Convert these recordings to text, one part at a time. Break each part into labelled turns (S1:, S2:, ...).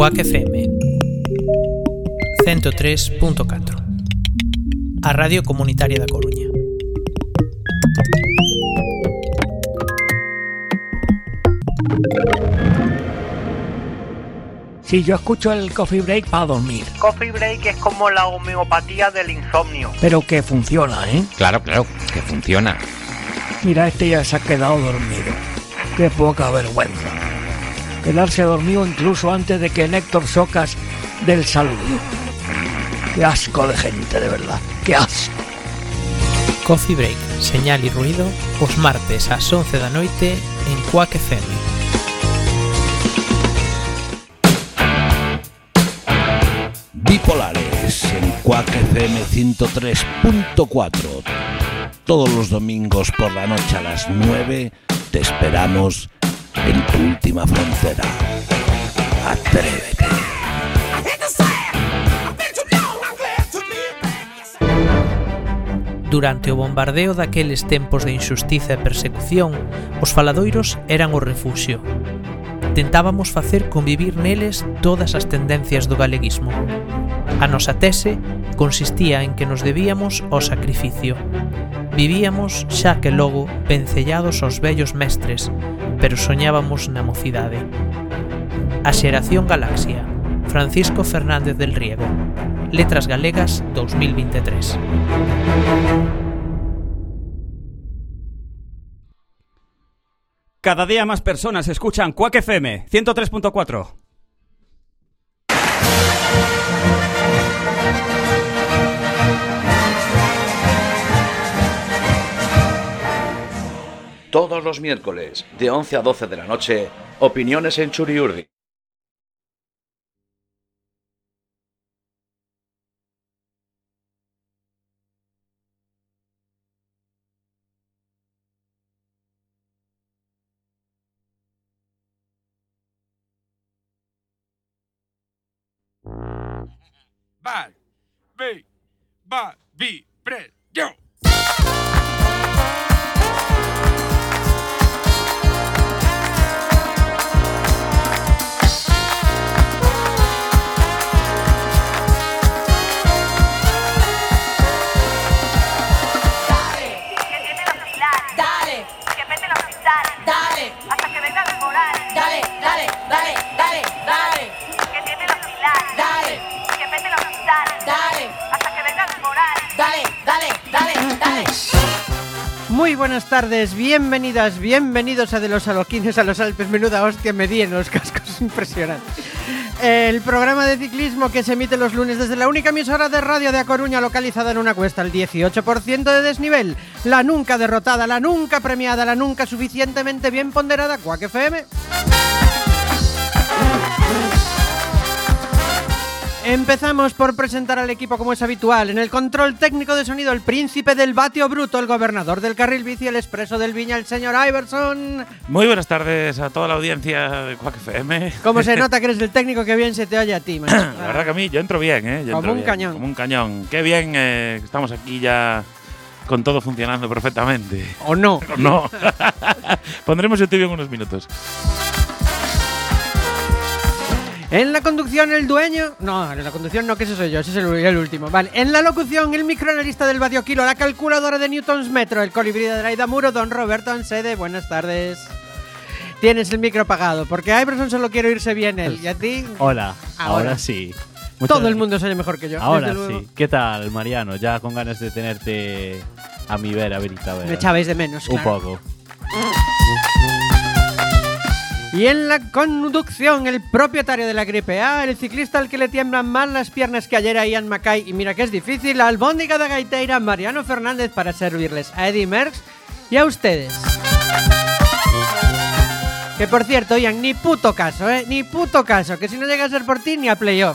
S1: Cuac FM 103.4, a Radio Comunitaria da Coruña.
S2: Sí, yo escucho el Coffee Break para dormir.
S3: Coffee Break es como la homeopatía del insomnio.
S2: Pero que funciona, ¿eh?
S4: Claro, que funciona.
S2: Mira, este ya se ha quedado dormido. Qué poca vergüenza. Quedarse dormido incluso antes de que Héctor Socas dé el saludo. Qué asco de gente, de verdad. Qué asco.
S1: Coffee Break, señal y ruido, os martes ás 11 da noite en Cuac FM.
S5: Bipolares en Cuac FM 103.4. Todos los domingos por la noche a las 9 te esperamos en tu última frontera. Atrévete.
S1: Durante o bombardeo daqueles tempos de injustiza e persecución, os faladoiros eran o refuxio. Tentábamos facer convivir neles todas as tendencias do galeguismo. A nosa tese consistía en que nos debíamos ao sacrificio. Vivíamos, xa que logo, vencellados aos vellos mestres, pero soñábamos na mocidade. A xeración Galaxia, Francisco Fernández del Riego. Letras Galegas 2023.
S6: Cada día más personas escuchan Cuac FM 103.4.
S7: Todos los miércoles, de 11 a 12 de la noche, Opiniones en Churiurdi.
S8: Yo.
S9: Muy buenas tardes, bienvenidas, bienvenidos a De los Adoquines a los Alpes. Menuda hostia me di en los cascos, impresionante. El programa de ciclismo que se emite los lunes desde la única emisora de radio de A Coruña, localizada en una cuesta al 18% de desnivel. La nunca derrotada, la nunca premiada, la nunca suficientemente bien ponderada Cuac FM. Empezamos por presentar al equipo como es habitual. En el control técnico de sonido, el príncipe del vatio bruto, el gobernador del carril bici, el expreso del Viña, el señor Iverson.
S10: Muy buenas tardes a toda la audiencia de Cuac FM.
S9: ¿Cómo se nota que eres el técnico que bien se te oye a ti, man?
S10: La verdad que a mí yo entro bien, ¿eh?
S9: Como un cañón.
S10: Como un cañón. Qué bien estamos aquí ya con todo funcionando perfectamente.
S9: ¿O no?
S10: ¿O no? Pondremos el tibio en unos minutos.
S9: En la conducción el dueño... No, en la conducción no, que ese soy yo, ese es el último. Vale, en la locución el microanalista del Vadiokilo, la calculadora de newtons metro, el colibrí de Draida Muro, don Roberto Ansede. Buenas tardes. Tienes el micro apagado, porque a Iverson solo quiero irse bien él. ¿Y a ti?
S11: Hola, ahora sí.
S9: Todo el mundo se oye mejor que yo.
S11: Ahora sí. ¿Qué tal, Mariano? Ya con ganas de tenerte a mi vera, verita.
S9: Me echabais de menos, claro.
S11: Un poco.
S9: Y en la conducción, el propietario de la gripe A, el ciclista al que le tiemblan más las piernas que ayer a Ian Mackay, y mira que es difícil, la albóndiga de gaiteira Mariano Fernández, para servirles a Eddie Merckx y a ustedes. Que por cierto, Ian, ni puto caso, ni puto caso, que si no llega a ser por ti ni a playoff,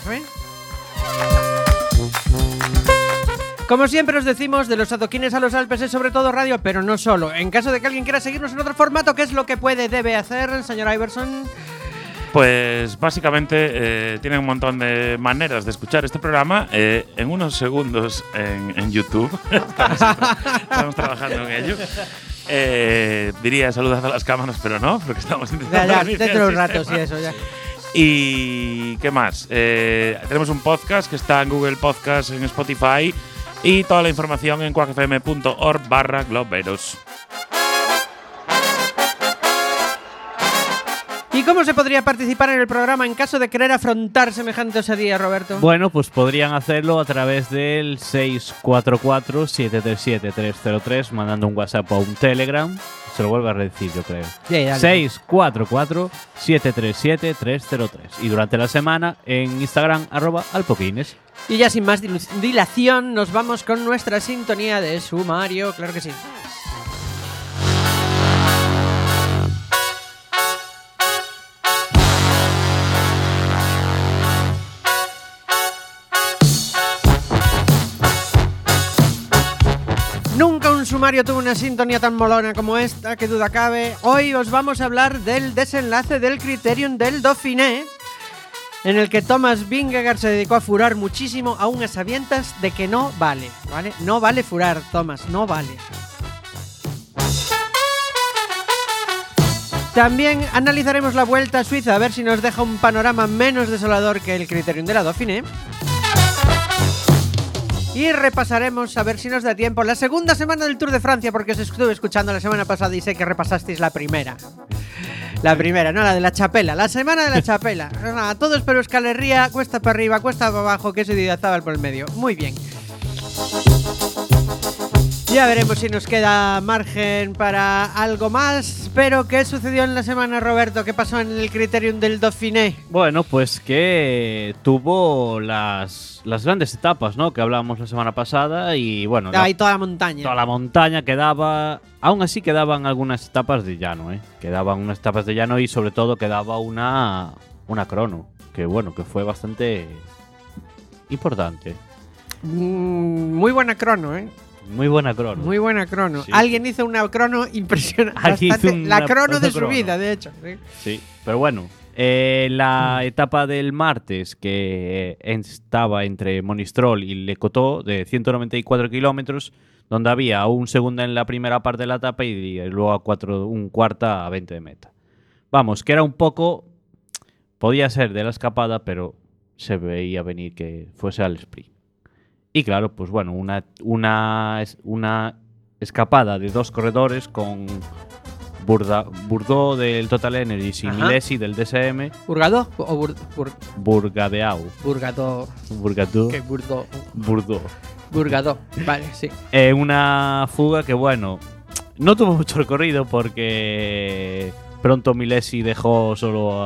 S9: Como siempre os decimos, De los Adoquines a los Alpes es sobre todo radio, pero no solo. En caso de que alguien quiera seguirnos en otro formato, ¿qué es lo que debe hacer, señor Iverson?
S10: Pues básicamente tienen un montón de maneras de escuchar este programa en unos segundos en YouTube. Estamos trabajando en ello. Diría saludad a las cámaras, pero no, porque estamos intentando…
S9: Ya, dentro de un rato, sí, eso ya.
S10: ¿Y qué más? Tenemos un podcast que está en Google Podcast, en Spotify y toda la información en quackfm.org/globeros.
S9: ¿Y cómo se podría participar en el programa en caso de querer afrontar semejante osadía, Roberto?
S11: Bueno, pues podrían hacerlo a través del 644-737-303, mandando un WhatsApp o un Telegram. Se lo vuelvo a decir, yo creo. 644-737-303. Y durante la semana en Instagram, @alpoquines.
S9: Y ya sin más dilación, nos vamos con nuestra sintonía de sumario, claro que sí. Nunca un sumario tuvo una sintonía tan molona como esta, que duda cabe. Hoy os vamos a hablar del desenlace del Criterium del Dauphiné, en el que Thomas Vingegaard se dedicó a furar muchísimo, aún a sabiendas de que no vale, ¿vale? No vale furar, Thomas, no vale. También analizaremos la Vuelta a Suiza, a ver si nos deja un panorama menos desolador que el Criterium de la Dauphiné. Y repasaremos, a ver si nos da tiempo, la segunda semana del Tour de Francia, porque os estuve escuchando la semana pasada y sé que repasasteis la primera. La primera, no la de la Chapela, la semana de la Chapela. Nada, todo es pero escalerría, cuesta para arriba, cuesta para abajo, que se Didazábal por el medio. Muy bien. Ya veremos si nos queda margen para algo más. Pero, ¿qué sucedió en la semana, Roberto? ¿Qué pasó en el Criterium del Dauphiné?
S11: Bueno, pues que tuvo las grandes etapas, ¿no? Que hablábamos la semana pasada y bueno...
S9: Ahí toda la montaña.
S11: Toda la montaña quedaba... Aún así quedaban algunas etapas de llano, ¿eh? Quedaban unas etapas de llano y sobre todo quedaba una crono. Que bueno, que fue bastante importante.
S9: Muy buena crono, ¿eh?
S11: Muy buena crono.
S9: Muy buena crono.
S11: Sí.
S9: Alguien hizo una crono impresionante. La crono de su vida, de hecho. ¿Sí?
S11: Sí, pero bueno. La etapa del martes, que estaba entre Monistrol y Le Cotó, de 194 kilómetros, donde había un segundo en la primera parte de la etapa y luego un cuarta a 20 de meta. Vamos, que era un poco... Podía ser de la escapada, pero se veía venir que fuese al sprint. Y claro, pues bueno, una escapada de dos corredores con Bourdou del Total Energies y Milesi del DSM.
S9: ¿Burgado o
S11: Burgadeau.
S9: Burgado.
S11: Burgado.
S9: ¿Qué? Bourdou.
S11: Burgado.
S9: Vale, sí.
S11: Una fuga que, bueno, no tuvo mucho recorrido porque pronto Milesi dejó solo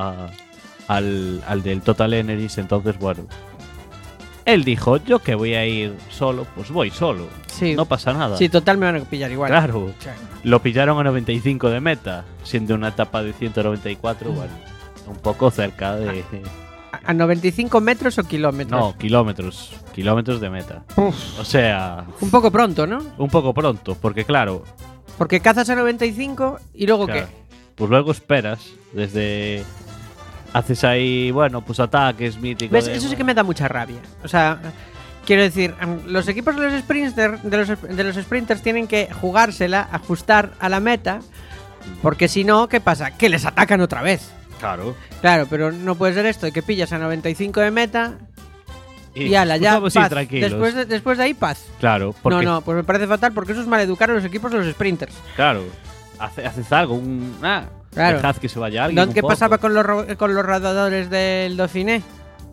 S11: al del Total Energies, entonces, bueno... Él dijo, yo que voy a ir solo, pues voy solo. Sí. No pasa nada.
S9: Sí, total me van a pillar igual.
S11: Claro. Lo pillaron a 95 de meta, siendo una etapa de 194, bueno, un poco cerca de...
S9: ¿A 95 metros o kilómetros?
S11: No, kilómetros. Kilómetros de meta. Uf. O sea...
S9: Un poco pronto, ¿no?
S11: Un poco pronto, porque claro...
S9: Porque cazas a 95 y luego
S11: claro,
S9: ¿qué?
S11: Pues luego esperas desde... Haces ahí, bueno, pues ataques míticos.
S9: ¿Ves? Eso sí que me da mucha rabia. O sea, quiero decir, los equipos de los sprinters tienen que jugársela, ajustar a la meta, porque si no, ¿qué pasa? Que les atacan otra vez.
S11: Claro.
S9: Claro, pero no puede ser esto de que pillas a 95 de meta y ala, ya paz. Después de ahí, paz.
S11: Claro.
S9: Porque... No, pues me parece fatal porque eso es maleducar a los equipos de los sprinters.
S11: Claro. Haces algo, claro. Dejad que se vaya alguien.
S9: ¿Qué pasaba con los rodadores del Dauphiné?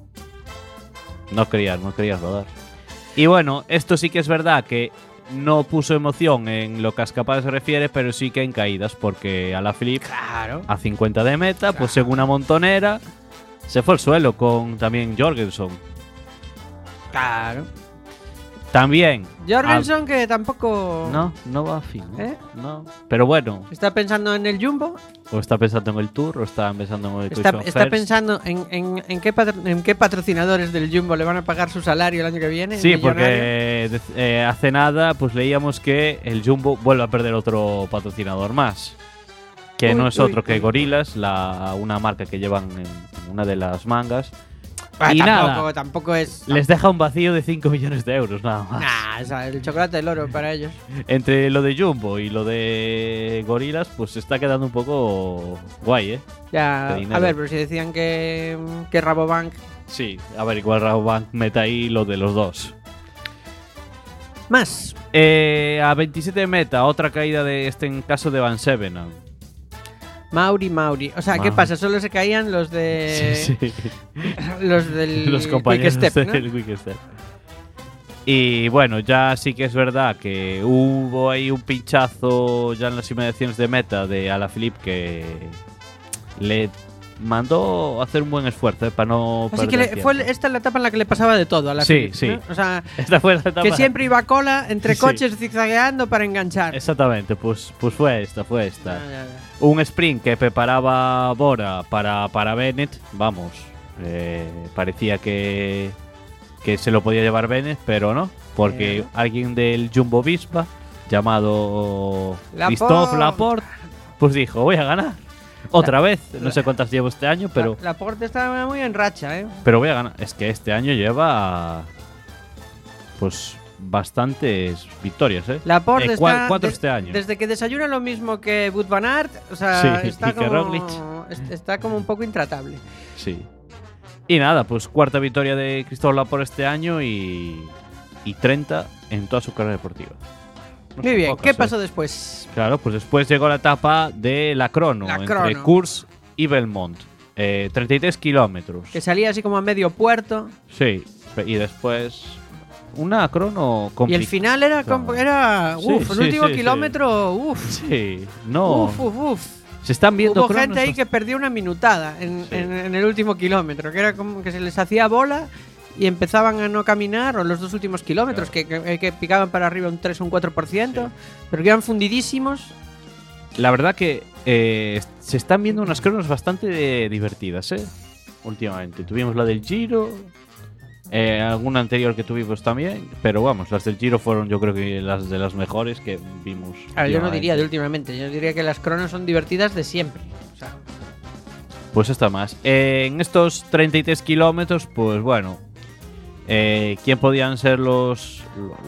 S11: No querías rodar. Y bueno, esto sí que es verdad que no puso emoción en lo que a escapadas se refiere, pero sí que en caídas, porque Alaphilippe,
S9: claro,
S11: a 50 de meta, pues en una montonera se fue al suelo con también Jorgensen.
S9: Claro.
S11: También.
S9: Jorgensen que tampoco...
S11: No va a fin. No. Pero bueno.
S9: ¿Está pensando en el Jumbo?
S11: ¿O está pensando en el Tour? ¿O está pensando en el
S9: Está pensando en qué patrocinadores del Jumbo le van a pagar su salario el año que viene?
S11: Sí, porque hace nada pues leíamos que el Jumbo vuelve a perder otro patrocinador más. Que no es otro que Gorillaz, una marca que llevan en una de las mangas. Y
S9: tampoco es...
S11: Les deja un vacío de 5 millones de euros, nada más.
S9: O sea, el chocolate del oro para ellos.
S11: Entre lo de Jumbo y lo de Gorillaz, pues se está quedando un poco guay, ¿eh?
S9: Ya,
S11: de dinero.
S9: a ver, pero si decían que Rabobank.
S11: Sí, a ver, igual Rabobank mete ahí lo de los dos.
S9: Más.
S11: A 27 de meta, otra caída de en caso de Van Sevenant.
S9: Mauri. O sea, ¿qué pasa? Solo se caían los de.
S11: Sí.
S9: Los del
S11: Los compañeros
S9: Quick Step, ¿no?
S11: del Quick Step. Y bueno, ya sí que es verdad que hubo ahí un pinchazo ya en las inmediaciones de meta de Alaphilippe que le mandó a hacer un buen esfuerzo para no
S9: Así
S11: perder
S9: que
S11: tiempo.
S9: esta es la etapa en la que le pasaba de todo a la
S11: Sí, sí.
S9: ¿no? O sea,
S11: Esta fue la etapa.
S9: que siempre iba a cola entre
S11: Sí.
S9: coches zigzagueando para enganchar.
S11: Exactamente, pues fue esta.
S9: Ya.
S11: Un sprint que preparaba Bora para Bennett, vamos, parecía que se lo podía llevar Bennett, pero no, porque alguien del Jumbo Visma, llamado Christophe Laporte, pues dijo, voy a ganar. Otra vez, no sé cuántas llevo este año, pero
S9: Laporte está muy en racha, ¿eh?
S11: pero voy a ganar. Es que este año lleva pues bastantes victorias, ¿eh?
S9: Laporte está
S11: cuatro este año.
S9: Desde que desayuna lo mismo que Wout van Aert, o sea,
S11: Sí,
S9: está
S11: y que Roglic.
S9: está como un poco intratable.
S11: Sí. Y nada, pues cuarta victoria de Christophe Laporte este año y 30 en toda su carrera deportiva. No
S9: Muy
S11: son
S9: bien,
S11: pocas,
S9: ¿qué
S11: ¿eh?
S9: pasó después?
S11: Claro, pues después llegó la etapa de la crono,
S9: La
S11: entre
S9: crono.
S11: Tours y Belmont. 33 kilómetros.
S9: Que salía así como a medio puerto.
S11: Sí, y después una crono
S9: Y
S11: complicada.
S9: el final era.
S11: Sí,
S9: El
S11: sí,
S9: último
S11: sí,
S9: kilómetro. Uf.
S11: Sí, no.
S9: Uf.
S11: Se están viendo
S9: Hubo
S11: cronos
S9: gente ahí que perdió una minutada en el último kilómetro, que era como que se les hacía bola y empezaban a no caminar, o los dos últimos kilómetros, que picaban para arriba un 3 o un 4%, pero que eran fundidísimos.
S11: La verdad que se están viendo unas cronos bastante divertidas, últimamente. Tuvimos la del Giro, alguna anterior que tuvimos también, pero vamos, las del Giro fueron yo creo que las de las mejores que vimos.
S9: A ver, yo no
S11: últimamente.
S9: diría de últimamente, yo diría que las cronos son divertidas de siempre. O sea,
S11: Pues está más. En estos 33 kilómetros, pues bueno, ¿quién podían ser los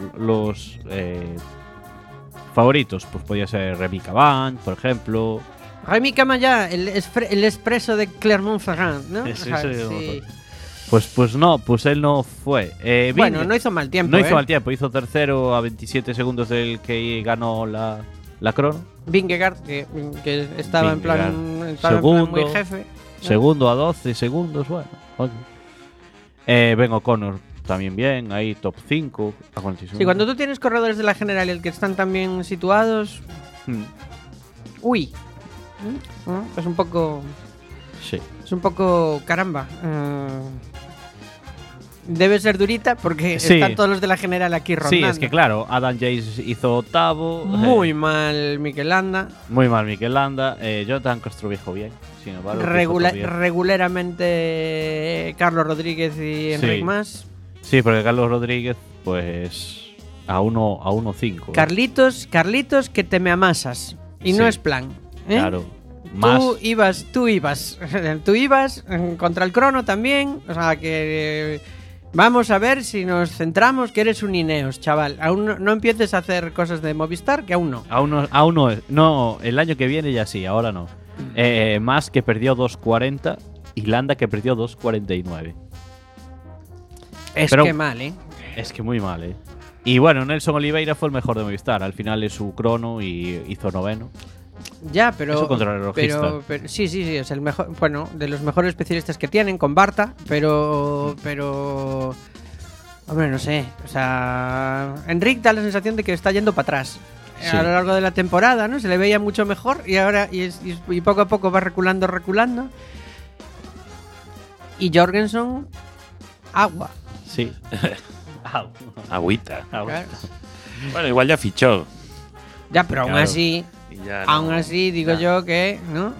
S11: favoritos? Pues podía ser Remy Cavant, por ejemplo.
S9: Remy Camaya, el expreso de Clermont-Ferrand, ¿no?
S11: Sí,
S9: O sea,
S11: sí,
S9: sí.
S11: Pues no, pues él no fue.
S9: Bueno, no hizo mal tiempo.
S11: No hizo mal tiempo, hizo tercero a 27 segundos del que ganó la crono.
S9: Vingegaard, que estaba en plan
S11: segundo,
S9: muy jefe. ¿no?
S11: Segundo a 12 segundos, bueno. Ben O'Connor también bien, ahí top 5 a 46.
S9: Sí, cuando tú tienes corredores de la general y el que están tan bien situados. Uy. Es un poco.
S11: Sí.
S9: Es un poco. Caramba. Debe ser durita porque
S11: Sí.
S9: están todos los de la general aquí rondando.
S11: Sí, es que claro, Adam Yates hizo octavo.
S9: Muy mal Mikel Landa.
S11: Muy mal Mikel Landa. Jonathan Castroviejo bien. Sin embargo,
S9: Regularmente Carlos Rodríguez y Enric Mas.
S11: Sí, porque Carlos Rodríguez, pues a 1.5.
S9: Carlitos, que te me amasas. Y no es plan.
S11: Claro. Más.
S9: Tú ibas contra el crono también. O sea que vamos a ver si nos centramos, que eres un Ineos, chaval. Aún no empieces a hacer cosas de Movistar, que aún no.
S11: Aún no es. No, el año que viene ya sí, ahora no. Más que perdió 2.40 y Landa que perdió 2.49.
S9: Que mal, ¿eh?
S11: Es que muy mal, ¿eh? Y bueno, Nelson Oliveira fue el mejor de Movistar. Al final es su crono y hizo noveno.
S9: Ya, pero.
S11: Eso contrarrelojista.
S9: Pero sí, es el mejor. Bueno, de los mejores especialistas que tienen, con Barta, pero. Hombre, no sé. O sea. Enric da la sensación de que está yendo para atrás.
S11: Sí.
S9: A lo largo de la temporada, ¿no? Se le veía mucho mejor y ahora. Y poco a poco va reculando. Y Jorgensen. Agua.
S11: Sí.
S10: Agüita.
S9: Claro.
S10: Bueno, igual ya fichó.
S9: Ya, pero aún
S10: Claro.
S9: así.
S10: Ya
S9: Aún así, digo yo que. ¿No?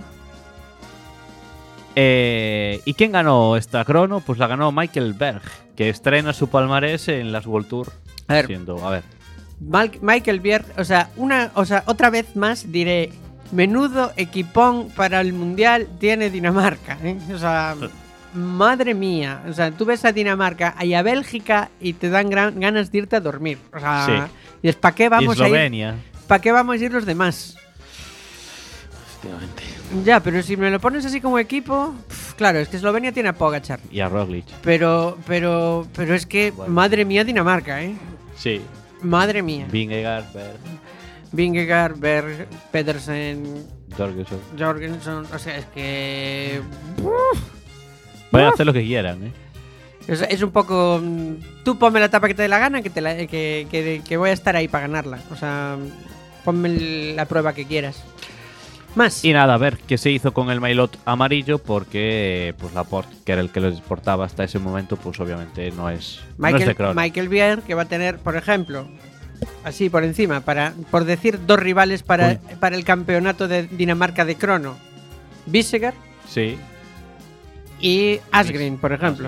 S11: ¿Y quién ganó esta crono? Pues la ganó Michael Berg, que estrena su palmarés en las World Tour.
S9: A ver. Michael Berg, otra vez más diré, menudo equipón para el Mundial tiene Dinamarca, ¿eh? O sea, madre mía, o sea, tú ves a Dinamarca y a Bélgica y te dan ganas de irte a dormir, o sea, y es ¿para qué vamos a ir? ¿Para qué vamos a ir los demás?
S10: efectivamente.
S9: Ya, pero si me lo pones así como equipo, claro, es que Eslovenia tiene a Pogačar.
S11: Y a Roglic.
S9: Pero es que, madre mía, Dinamarca, ¿eh?
S11: Sí.
S9: Madre mía.
S11: Vingegaard,
S9: Berg, Pedersen,
S11: Jorgensen.
S9: o sea, es que...
S11: Pueden hacer lo que quieran, ¿eh?
S9: Es un poco... Tú ponme la etapa que te dé la gana, que voy a estar ahí para ganarla. O sea, ponme la prueba que quieras. Más.
S11: Y nada, a ver qué se hizo con el maillot amarillo, porque pues Laporte, que era el que lo exportaba hasta ese momento, pues obviamente no es de crono.
S9: Michael Bier, que va a tener, por ejemplo, así por encima, por decir dos rivales para el campeonato de Dinamarca de crono. Vingegaard
S11: Sí.
S9: y Asgreen, por ejemplo.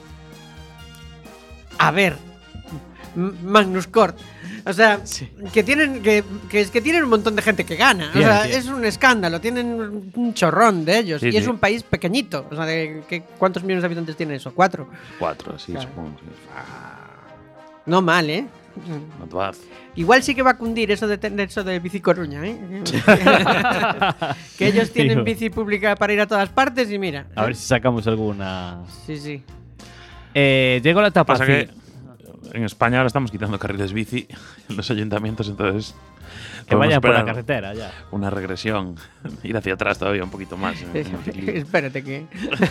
S9: A ver, Magnus Cort. O sea, que tienen un montón de gente que gana. O sea, es un escándalo. Tienen un chorrón de ellos. Es un país pequeñito. O sea, ¿cuántos millones de habitantes tiene eso? 4.
S10: 4, sí,
S9: claro.
S10: Supongo. Sí.
S9: No mal, ¿eh?
S10: Not bad.
S9: Igual sí que va a cundir eso de Bici Coruña, ¿eh? Que ellos tienen bici pública para ir a todas partes y mira.
S11: A ver si sacamos alguna.
S9: Sí.
S11: Llegó la etapa.
S10: Pasa que en España ahora estamos quitando carriles bici en los ayuntamientos, entonces
S11: que vayan por la carretera ya.
S10: Una regresión, ir hacia atrás todavía un poquito más.
S9: Espérate que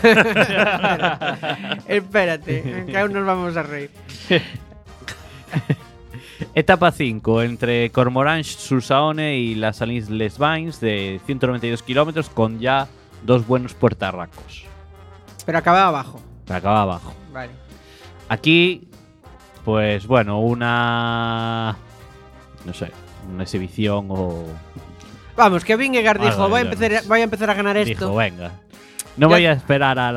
S9: que aún nos vamos a reír.
S11: Etapa 5 entre Cormoranche, Sursaone y las Salines Les Bains de 192 kilómetros con ya 2 buenos puertarracos.
S9: Pero acababa abajo.
S11: Vale. Aquí, pues bueno, una exhibición o...
S9: Vamos, que Vingegaard dijo, voy a empezar a ganar esto.
S11: Dijo, venga. No voy a esperar a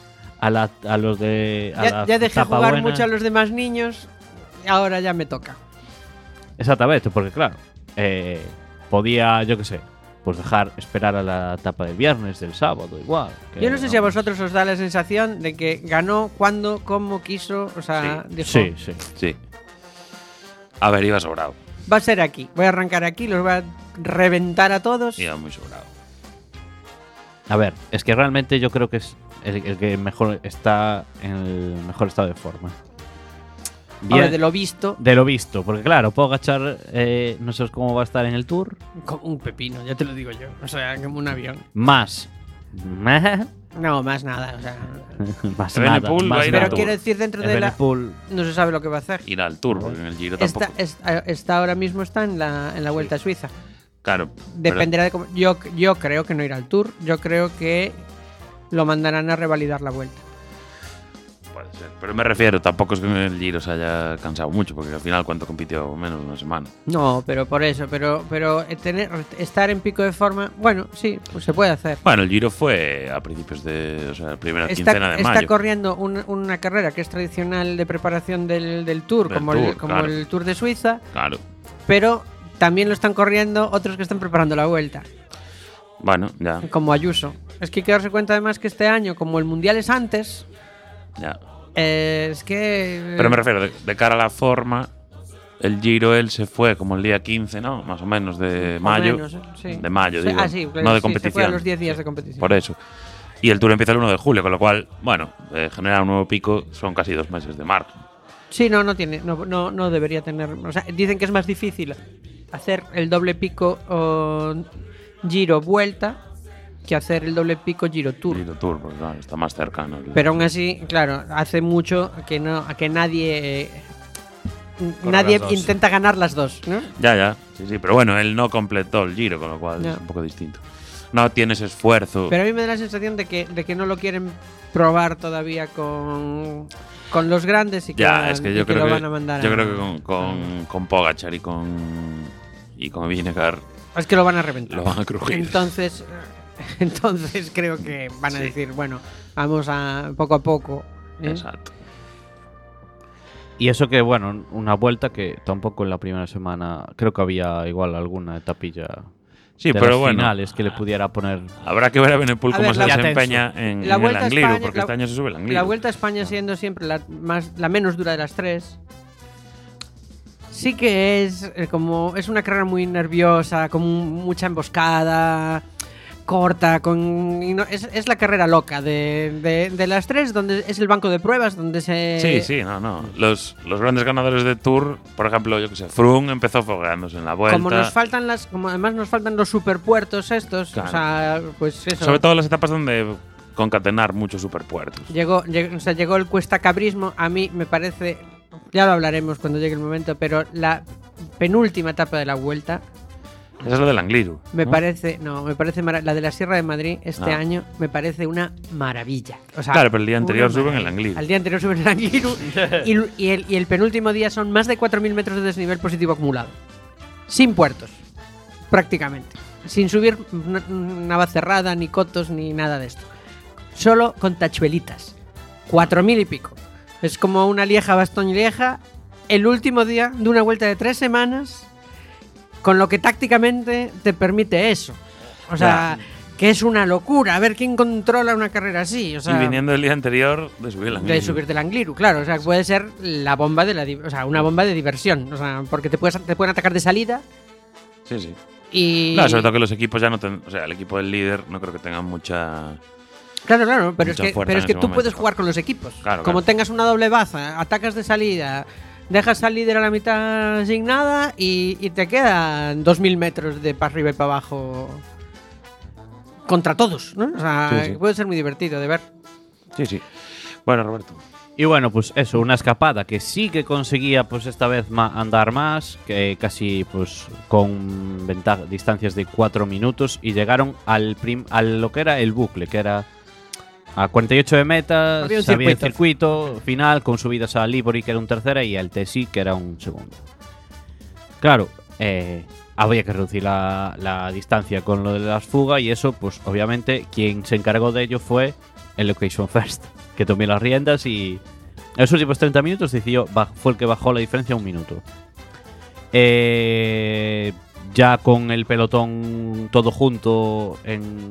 S11: los de...
S9: Ya dejé jugar mucho a los demás niños, ahora ya me toca.
S11: Exactamente, porque claro, podía, yo qué sé, pues esperar a la etapa del viernes, del sábado, igual.
S9: Yo no sé si a vosotros os da la sensación de que ganó cuando, cómo quiso, o sea, dijo...
S10: Sí. A ver, iba sobrado.
S9: Va a ser aquí, voy a arrancar aquí, los voy a reventar a todos.
S10: Iba muy sobrado.
S11: A ver, es que realmente yo creo que es el que mejor está en el mejor estado de forma.
S9: Bien, ahora, de lo visto, porque claro, Pogačar no sé cómo va a estar en el Tour. Como un pepino, ya te lo digo yo. O sea, como un avión.
S11: Más.
S9: No, más nada. O sea,
S11: más nada.
S9: Pero quiero decir, dentro de la... No se sabe lo que va a hacer.
S10: Ir al Tour, porque en el Giro tampoco.
S9: Está ahora mismo está en la Vuelta a Suiza.
S10: Claro.
S9: Dependerá de cómo... Yo creo que no irá al Tour. Yo creo que lo mandarán a revalidar la Vuelta.
S10: Puede ser, pero me refiero, tampoco es que el Giro se haya cansado mucho, porque al final cuánto compitió, menos de una semana.
S9: No, pero por eso, pero estar en pico de forma, bueno, sí, pues se puede hacer.
S10: Bueno, el Giro fue a principios de, o sea, la primera quincena de mayo.
S9: Está corriendo una carrera que es tradicional de preparación del Tour, como el Tour de Suiza.
S10: Claro.
S9: Pero también lo están corriendo otros que están preparando la Vuelta.
S10: Bueno, ya.
S9: Como Ayuso. Es que hay que darse cuenta además que este año, como el Mundial es antes...
S10: Ya.
S9: Es que...
S10: Pero me refiero, de cara a la forma, el Giro él se fue como el día 15, ¿no? Más o menos de mayo.
S9: Menos, sí.
S10: De mayo,
S9: sí,
S10: digo.
S9: Sí,
S10: no de competición.
S9: Se fue a los 10 días de competición.
S10: Por eso. Y el Tour empieza el 1 de julio, con lo cual, bueno, generar un nuevo pico son casi 2 meses de margen.
S9: Sí, no debería tener... O sea, dicen que es más difícil hacer el doble pico Giro Vuelta que hacer el doble pico Giro Tour.
S10: Giro Tour, pues claro, está más cercano.
S9: Pero aún así, claro, hace mucho que nadie intenta ganar las dos, ¿no?
S10: Ya, sí, pero bueno, él no completó el Giro, con lo cual es un poco distinto. No tiene ese esfuerzo.
S9: Pero a mí me da la sensación de que no lo quieren probar todavía con los grandes y que,
S10: yo creo
S9: lo van a mandar.
S10: Yo creo que con Pogačar y con Vingegaard
S9: es que lo van a reventar.
S10: Lo van a crujir.
S9: Entonces creo que van a decir, bueno, vamos a poco a poco.
S10: Exacto.
S11: Y eso que, bueno, una vuelta que tampoco en la primera semana, creo que había igual alguna etapilla
S10: de
S11: pero
S10: las
S11: bueno, finales que le pudiera poner.
S10: Habrá que ver a Benepul cómo se desempeña en el Angliru, España, porque este año se sube el Angliru.
S9: La Vuelta a España siendo siempre la menos dura de las tres. Sí que es como es una carrera muy nerviosa, con mucha emboscada. corta, es la carrera loca de las tres, donde es el banco de pruebas, donde se...
S10: Sí, no. Los grandes ganadores de Tour, por ejemplo, yo que sé, Froome empezó fogueándose en la vuelta.
S9: Como además nos faltan los superpuertos estos, claro. O sea, pues eso.
S10: Sobre todo las etapas donde concatenar muchos superpuertos.
S9: Llegó el cuestacabrismo, a mí me parece, ya lo hablaremos cuando llegue el momento, pero la penúltima etapa de la vuelta...
S10: Esa es la del Angliru.
S9: Me parece la de la Sierra de Madrid este año me parece una maravilla. O sea,
S10: claro, pero el día anterior suben el Angliru.
S9: Al día anterior suben el Angliru y el penúltimo día son más de 4.000 metros de desnivel positivo acumulado. Sin puertos, prácticamente. Sin subir Navacerrada, ni Cotos, ni nada de esto. Solo con tachuelitas. 4.000 y pico. Es como una Lieja-Bastogne-Lieja el último día de una vuelta de 3 semanas... Con lo que tácticamente te permite eso. O sea, que es una locura. A ver quién controla una carrera así. O sea,
S10: y viniendo el día anterior de subir el Angliru.
S9: De subir del Angliru, claro. O sea, puede ser la bomba una bomba de diversión. O sea, porque te pueden atacar de salida.
S10: Sí.
S9: Y...
S10: Claro, sobre todo que los equipos ya no o sea, el equipo del líder no creo que tengan mucha...
S9: Claro, pero es que tú puedes jugar con los equipos.
S10: Claro,
S9: Como tengas una doble baza, atacas de salida... Dejas al líder a la mitad sin nada y te quedan 2.000 metros de para arriba y para abajo contra todos, ¿no? O sea, sí. Puede ser muy divertido de ver.
S10: Sí. Bueno, Roberto.
S11: Y bueno, pues eso, una escapada que sí que conseguía pues esta vez andar más, que casi pues con distancias de 4 minutos y llegaron al lo que era el bucle, que era... A 48 de meta, había el circuito final con subidas a Libori, que era un tercera, y al TSI, que era un segundo. Claro, había que reducir la distancia con lo de las fugas, y eso, pues obviamente, quien se encargó de ello fue el Location First, que tomó las riendas y en los últimos 30 minutos fue el que bajó la diferencia a 1 minuto. Ya con el pelotón todo junto en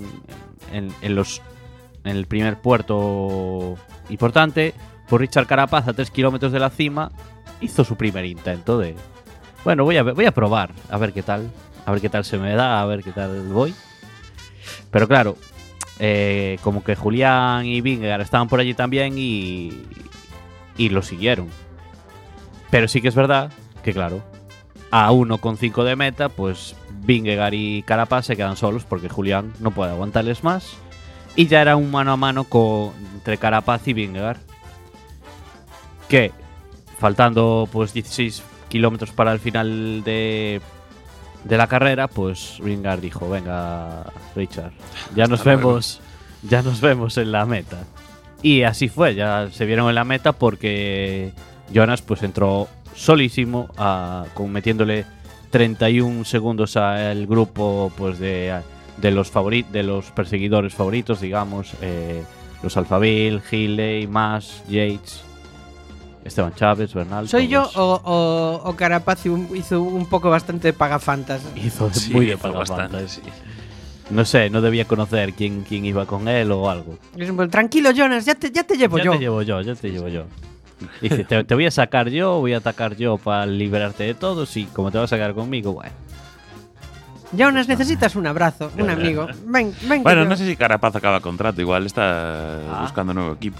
S11: el primer puerto importante, pues Richard Carapaz, a 3 kilómetros de la cima, hizo su primer intento de... Bueno, voy a probar, a ver qué tal se me da, a ver qué tal voy. Pero claro, como que Julián y Vingegaard estaban por allí también y lo siguieron. Pero sí que es verdad que, claro, a 1,5 de meta, pues Vingegaard y Carapaz se quedan solos porque Julián no puede aguantarles más. Y ya era un mano a mano entre Carapaz y Vingegaard. Que, faltando pues 16 kilómetros para el final de la carrera, pues Vingegaard dijo: venga, Richard, ya nos vemos en la meta. Y así fue, ya se vieron en la meta porque Jonas pues entró solísimo, metiéndole 31 segundos al grupo pues de los perseguidores favoritos, digamos, los Alphaville, Healy, Mas, Yates, Esteban Chávez, Bernal.
S9: ¿Soy todos. Yo o Carapaz hizo un poco bastante de pagafantas?
S11: Hizo muy de pagafantas. Sí. No sé, no debía conocer quién iba con él o algo.
S9: Tranquilo, Jonas, ya te llevo yo.
S11: Ya te llevo yo. Dice, te voy a sacar yo, voy a atacar yo para liberarte de todos, y como te vas a sacar conmigo, bueno.
S9: Jonas, necesitas un abrazo, un amigo. Ven.
S10: Bueno, no sé si Carapaz acaba contrato, igual está buscando nuevo equipo.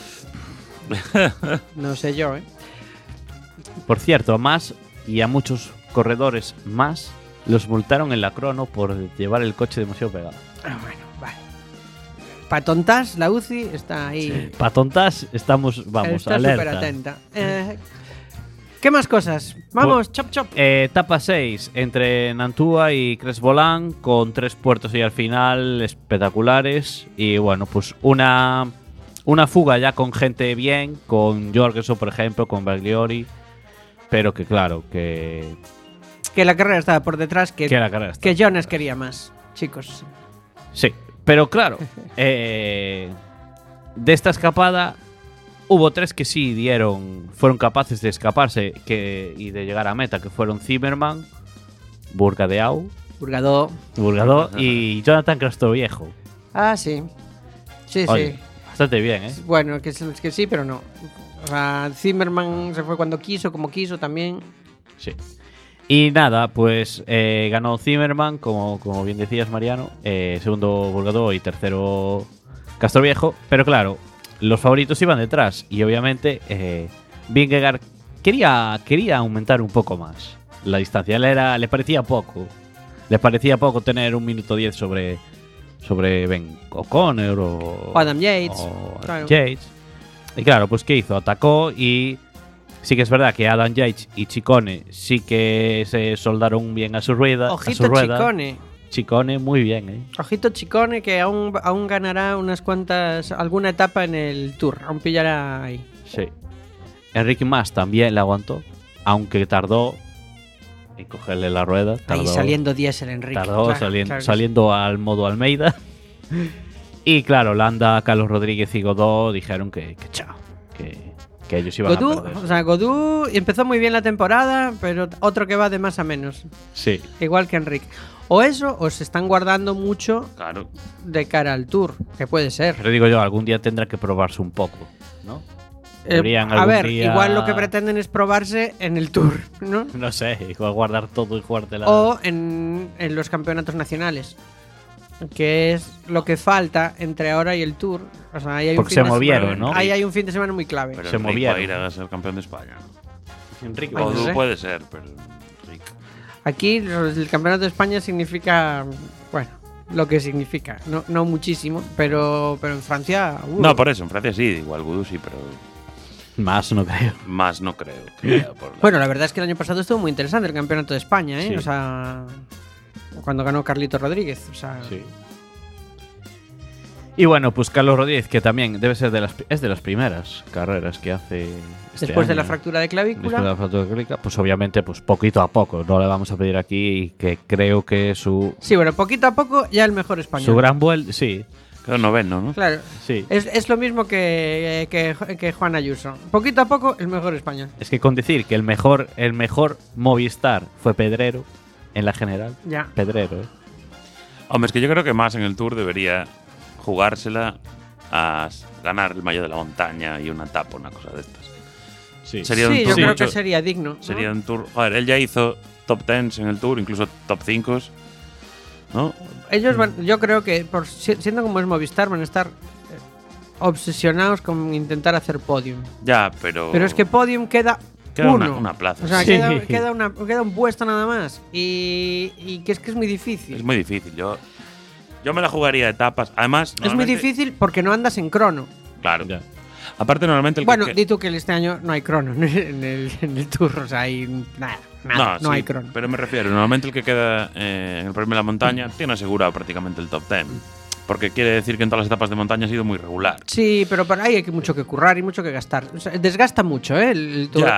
S9: No sé yo,
S11: Por cierto, a Mas y a muchos corredores más los multaron en la crono por llevar el coche demasiado pegado.
S9: Bueno, vale. Patontas, la UCI está ahí.
S11: Sí. Patontas, estamos,
S9: está
S11: alerta.
S9: Súper atenta. ¿Qué más cosas? Vamos, chop.
S11: Etapa 6 entre Nantua y Cresvolán, con 3 puertos y al final espectaculares. Y bueno, pues una fuga ya con gente bien, con Jorgensen, por ejemplo, con Bagliori. Pero que claro, que
S9: la carrera estaba por detrás, que Jonas quería más, chicos.
S11: Sí, pero claro, de esta escapada hubo 3 que sí fueron capaces de escaparse y de llegar a meta, que fueron Zimmerman, Burgadó y Jonathan Castroviejo.
S9: Ah, sí. Sí.
S11: Bastante bien,
S9: Bueno, que sí, pero no. O sea, Zimmerman se fue cuando quiso, como quiso también.
S11: Sí. Y nada, pues ganó Zimmerman, como bien decías, Mariano. Segundo Volgador y tercero Castroviejo. Pero claro, los favoritos iban detrás. Y obviamente Vingegaard quería aumentar un poco más la distancia. Le parecía poco. Le parecía poco tener 1 minuto 10 sobre Ben O'Connor o
S9: Adam Yates.
S11: o
S9: Claro.
S11: Yates. Y claro, pues ¿qué hizo? Atacó y sí que es verdad que Adam Yates y Ciccone sí que se soldaron bien a su rueda.
S9: Ojito Ciccone.
S11: Ciccone muy bien, ¿eh?
S9: Ojito Ciccone, que aún ganará alguna etapa en el Tour. Aún pillará ahí.
S11: Sí. Enrique Mas también le aguantó, aunque tardó en cogerle la rueda.
S9: Ahí saliendo diésel, Enrique.
S11: Tardó
S9: Claro,
S11: saliendo al modo Almeida. Y claro, Landa, Carlos Rodríguez y Godó dijeron que chao, que ellos iban a perder.
S9: O sea, Godú empezó muy bien la temporada, pero otro que va de más a menos.
S11: Sí.
S9: Igual que Enrique. O eso, o se están guardando mucho
S10: Claro.
S9: de cara al Tour, que puede ser.
S11: Pero digo yo, algún día tendrá que probarse un poco, ¿no? Deberían
S9: A
S11: algún
S9: ver,
S11: día-
S9: igual lo que pretenden es probarse en el Tour, ¿no?
S11: No sé, igual guardar todo y jugártela.
S9: O en los campeonatos nacionales, que es lo que falta entre ahora y el Tour. O sea, ahí hay
S11: Porque
S9: un fin
S11: se
S9: de
S11: movieron,
S9: semana-
S11: ¿no?
S9: Ahí hay un fin de semana muy clave.
S10: Pero
S11: Se
S10: Enrique
S11: movieron.
S10: va a ir a ser campeón de España.
S11: Enrique,
S9: Ay, no
S10: Godú
S9: sé.
S10: puede ser, pero Enrique.
S9: Aquí el campeonato de España significa, bueno, lo que significa. No muchísimo, pero en Francia...
S10: No, por eso, en Francia sí, igual Godú sí, pero
S11: Más no creo.
S10: más no creo. que vaya por la-
S9: Bueno, la verdad es que el año pasado estuvo muy interesante el campeonato de España, ¿eh?
S11: Sí.
S9: O sea, cuando ganó Carlito Rodríguez. O sea,
S11: Sí. Y bueno, pues Carlos Rodríguez, que también debe ser de las primeras carreras que hace este
S9: después de
S11: año.
S9: la fractura de
S11: Después de
S9: clavícula.
S11: la fractura de clavícula, pues obviamente, pues poquito a poco. No le vamos a pedir aquí que creo que su
S9: Sí, bueno, poquito a poco ya el mejor español.
S11: gran vuelta, sí,
S10: Quedó noveno, ¿no?
S9: Claro.
S11: sí.
S9: Es lo mismo que Juan Ayuso. Poquito a poco, el mejor español.
S11: Es que con decir que el mejor Movistar fue Pedrero en la general.
S9: Ya.
S11: Pedrero, ¿eh?
S10: Hombre, es que yo creo que más en el Tour debería jugársela a ganar el maillot de la montaña y una etapa, una cosa de estas.
S11: Sí.
S10: Sería un
S9: Sí,
S10: Tour
S9: yo creo
S10: mucho-
S9: que sería digno. ¿no?
S10: Sería un Tour. Joder, él ya hizo top 10 en el Tour, incluso top 5, ¿no?
S9: Ellos yo creo que, siendo como es Movistar, van a estar obsesionados con intentar hacer podium.
S10: Ya, pero.
S9: Pero es que podium queda
S10: Queda
S9: uno.
S10: una plaza.
S9: O sea,
S11: Sí.
S9: queda un puesto nada más. Y que es muy difícil.
S10: Es muy difícil. Yo me la jugaría a etapas. Además,
S9: Es muy
S10: normalmente-
S9: difícil porque no andas en crono.
S10: Claro.
S11: Ya.
S10: Aparte, normalmente el
S9: Bueno,
S10: que.
S9: di tú que este año no hay crono en el Tour. O sea, hay nada. No
S10: sí,
S9: hay crono.
S10: Pero me refiero, normalmente el que queda en el premio de la montaña tiene asegurado prácticamente el top 10. Porque quiere decir que en todas las etapas de montaña ha sido muy regular.
S9: Sí, pero para ahí hay mucho que currar y mucho que gastar. O sea, desgasta mucho, ¿eh? El
S10: Ya.